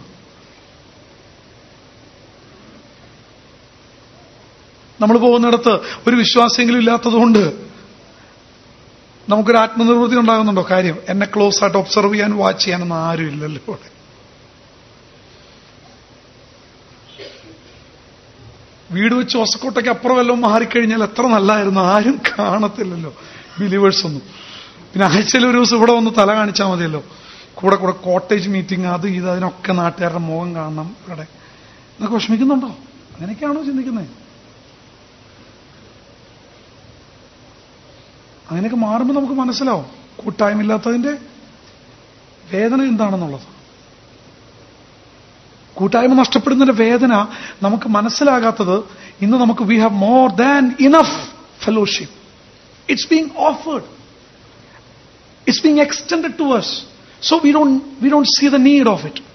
നമ്മൾ പോകുന്നിടത്ത് ഒരു വിശ്വാസമെങ്കിലും ഇല്ലാത്തതുകൊണ്ട് നമുക്കൊരു ആത്മനിർവൃത്തി ഉണ്ടാകുന്നുണ്ടോ? കാര്യം, എന്നെ ക്ലോസ് ആയിട്ട് ഒബ്സർവ് ചെയ്യാൻ വാച്ച് ചെയ്യാനൊന്നും ആരും ഇല്ലല്ലോ ഇവിടെ. വീട് വെച്ച് ഒസക്കോട്ടയ്ക്ക് അപ്പുറം വല്ലതും മാറിക്കഴിഞ്ഞാൽ എത്ര നല്ലായിരുന്നു, ആരും കാണത്തില്ലല്ലോ ബിലീവേഴ്സ് ഒന്നും. പിന്നെ ആഴ്ചയിൽ ഒരു ദിവസം ഇവിടെ വന്ന് തല കാണിച്ചാൽ മതിയല്ലോ. കൂടെ കൂടെ കോട്ടേജ് മീറ്റിംഗ്, അത് ഇത്, അതിനൊക്കെ നാട്ടുകാരുടെ മുഖം കാണണം ഇവിടെ. എന്നൊക്കെ വിഷമിക്കുന്നുണ്ടോ? അങ്ങനെയൊക്കെയാണോ ചിന്തിക്കുന്നത്? അങ്ങനെയൊക്കെ മാറുമ്പോൾ നമുക്ക് മനസ്സിലാവും കൂട്ടായ്മ ഇല്ലാത്തതിന്റെ വേദന എന്താണെന്നുള്ളത്. കൂട്ടായ്മ നഷ്ടപ്പെടുന്നതിന്റെ വേദന നമുക്ക് മനസ്സിലാകാത്തത് ഇന്ന് നമുക്ക് we have more than enough fellowship. It's being offered, it's being extended to us, so we don't see the need of it.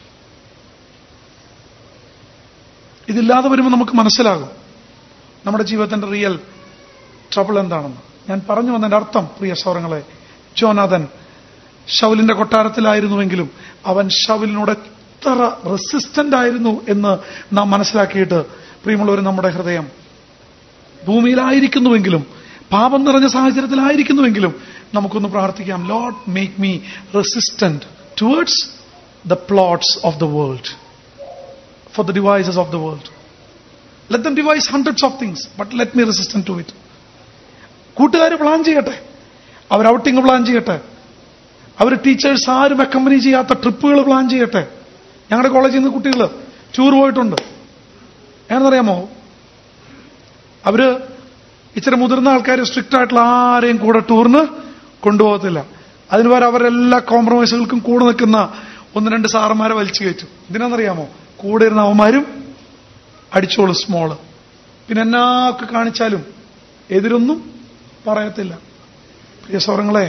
ഇതില്ലാതെ വരുമ്പോൾ നമുക്ക് മനസ്സിലാകും നമ്മുടെ ജീവിതത്തിന്റെ റിയൽ ട്രബിൾ എന്താണെന്ന്. ഞാൻ പറഞ്ഞു വന്നതിന്റെ അർത്ഥം, പ്രിയ സഹോദരങ്ങളെ, ജോനാഥൻ ശൗലിന്റെ കൊട്ടാരത്തിലായിരുന്നുവെങ്കിലും അവൻ ശൗലിനോട് എത്ര റെസിസ്റ്റന്റ് ആയിരുന്നു എന്ന് നാം മനസ്സിലാക്കിയിട്ട്, പ്രിയമുള്ളവർ, നമ്മുടെ ഹൃദയം ഭൂമിയിലായിരിക്കുന്നുവെങ്കിലും, പാപം നിറഞ്ഞ സാഹചര്യത്തിലായിരിക്കുന്നുവെങ്കിലും നമുക്കൊന്ന് പ്രാർത്ഥിക്കാം. Lord, make me resistant towards the plots of the world, for the devices of the world. Let them devise hundreds of things, but let me resistant to it. കൂട്ടുകാർ പ്ലാൻ ചെയ്യട്ടെ, അവർ ഔട്ടിംഗ് പ്ലാൻ ചെയ്യട്ടെ, അവർ teachers ആരും accompany ചെയ്യാത്ത ട്രിപ്പുകൾ plan ചെയ്യട്ടെ. ഞങ്ങളുടെ കോളേജിൽ നിന്ന് കുട്ടികൾ ടൂർ പോയിട്ടുണ്ട്. ഏതെന്നറിയാമോ? അവര് ഇച്ചിരി മുതിർന്ന ആൾക്കാർ സ്ട്രിക്റ്റ് ആയിട്ടുള്ള ആരെയും കൂടെ ടൂറിന് കൊണ്ടുപോകത്തില്ല. അതിന് പകരം അവരെല്ലാ കോംപ്രമൈസുകൾക്കും കൂടെ നിൽക്കുന്ന 1-2 സാറന്മാരെ വലിച്ചു കയറ്റും. എന്തിനാണെന്നറിയാമോ? കൂടെ ഇരുന്ന അവന്മാരും അടിച്ചോളൂ സ്മോള്. പിന്നെ എന്നൊക്കെ കാണിച്ചാലും എതിരൊന്നും പറയത്തില്ല. പ്രിയ സഹോദരങ്ങളെ,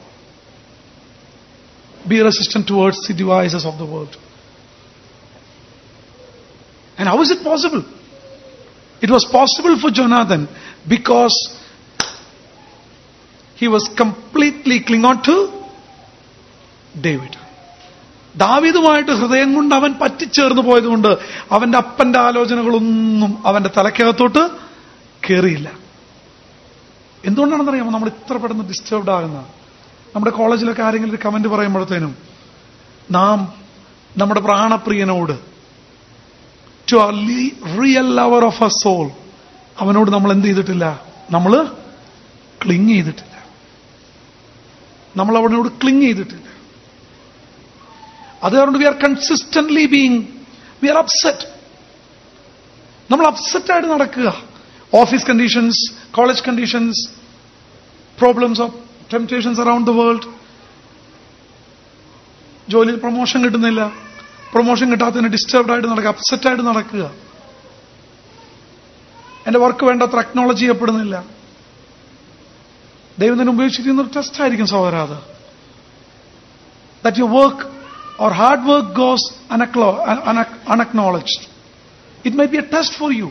be resistant towards the devices of the world. And how is it possible? It was possible for Jonathan because he was completely clinging on to David. ദാവീദുമായിട്ട് ഹൃദയം കൊണ്ട് അവൻ പറ്റിച്ചേർന്ന് പോയതുകൊണ്ട് അവന്റെ അപ്പന്റെ ആലോചനകളൊന്നും അവന്റെ തലക്കകത്തോട്ട് കയറിയില്ല. എന്തുകൊണ്ടാണെന്നറിയാമോ നമ്മൾ ഇത്ര പെട്ടെന്ന് ഡിസ്റ്റർബ്ഡ് ആകുന്നത്? നമ്മുടെ കോളേജിലൊക്കെ ആരെങ്കിലും ഒരു കമന്റ് പറയുമ്പോഴത്തേനും നാം നമ്മുടെ പ്രാണപ്രിയനോട്, to a real lover of a soul, അവനോട് നമ്മൾ എന്ത് ചെയ്തിട്ടില്ല? നമ്മൾ ക്ലിങ് ചെയ്തിട്ടില്ല. നമ്മൾ അവനോട് ക്ലിങ് ചെയ്തിട്ടില്ല. അതുകൊണ്ട് we are consistently we are upset. നമ്മൾ അപ്സെറ്റായിട്ട് നടക്കുക. Office conditions, college conditions, problems of temptations around the world. ജോലിയിൽ പ്രൊമോഷൻ കിട്ടുന്നില്ല, പ്രൊമോഷൻ കിട്ടാത്തതിന് ഡിസ്റ്റർബ്ഡ് ആയിട്ട് നടക്കുക, അപ്സെറ്റ് ആയിട്ട് നടക്കുക. എന്റെ വർക്ക് വേണ്ടത്ര അക്നോളജ് ചെയ്യപ്പെടുന്നില്ല. ദൈവം തന്നെ ഉപയോഗിച്ചിരിക്കുന്ന ഒരു ടെസ്റ്റ് ആയിരിക്കും സഹോദരാ അത്. That your work or hard work goes unacknowledged. It may be a test for you.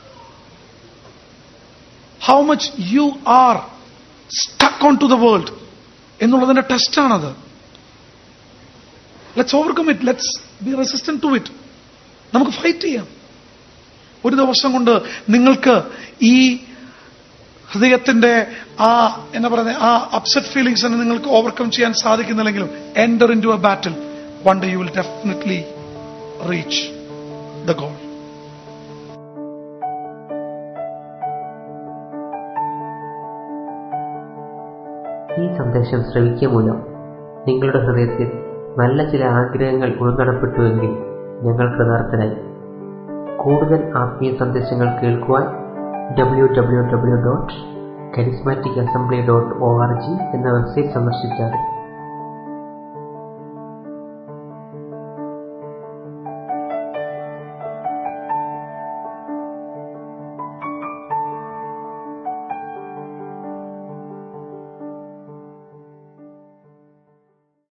How much you are stuck onto the world എന്നുള്ളതിന്റെ ടെസ്റ്റാണത്. Let's overcome it. Let's be resistant to it. നമുക്ക് fight ചെയ്യാം. ഒരു ദിവസം കൊണ്ട് നിങ്ങൾക്ക് ഈ ഹൃദയത്തിന്റെ എന്താ പറയുന്നത് ആ അപ്സെറ്റ് ഫീലിംഗ്സിനെ നിങ്ങൾക്ക് ഓവർകം ചെയ്യാൻ സാധിക്കുന്നില്ലെങ്കിലും enter into a battle. One day you will definitely reach the goal. ഈ സന്ദേശം ശ്രവിക്കുക മൂലം നിങ്ങളുടെ ഹൃദയത്തിൽ നല്ല ചില ആഗ്രഹങ്ങൾ ഉൾനടപ്പെട്ടുവെങ്കിൽ ഞങ്ങൾ കൃതാർത്ഥരായി. കൂടുതൽ ആത്മീയ സന്ദേശങ്ങൾ കേൾക്കുവാൻ www.charismaticassembly.org എന്ന വെബ്സൈറ്റ് സന്ദർശിച്ചാൽ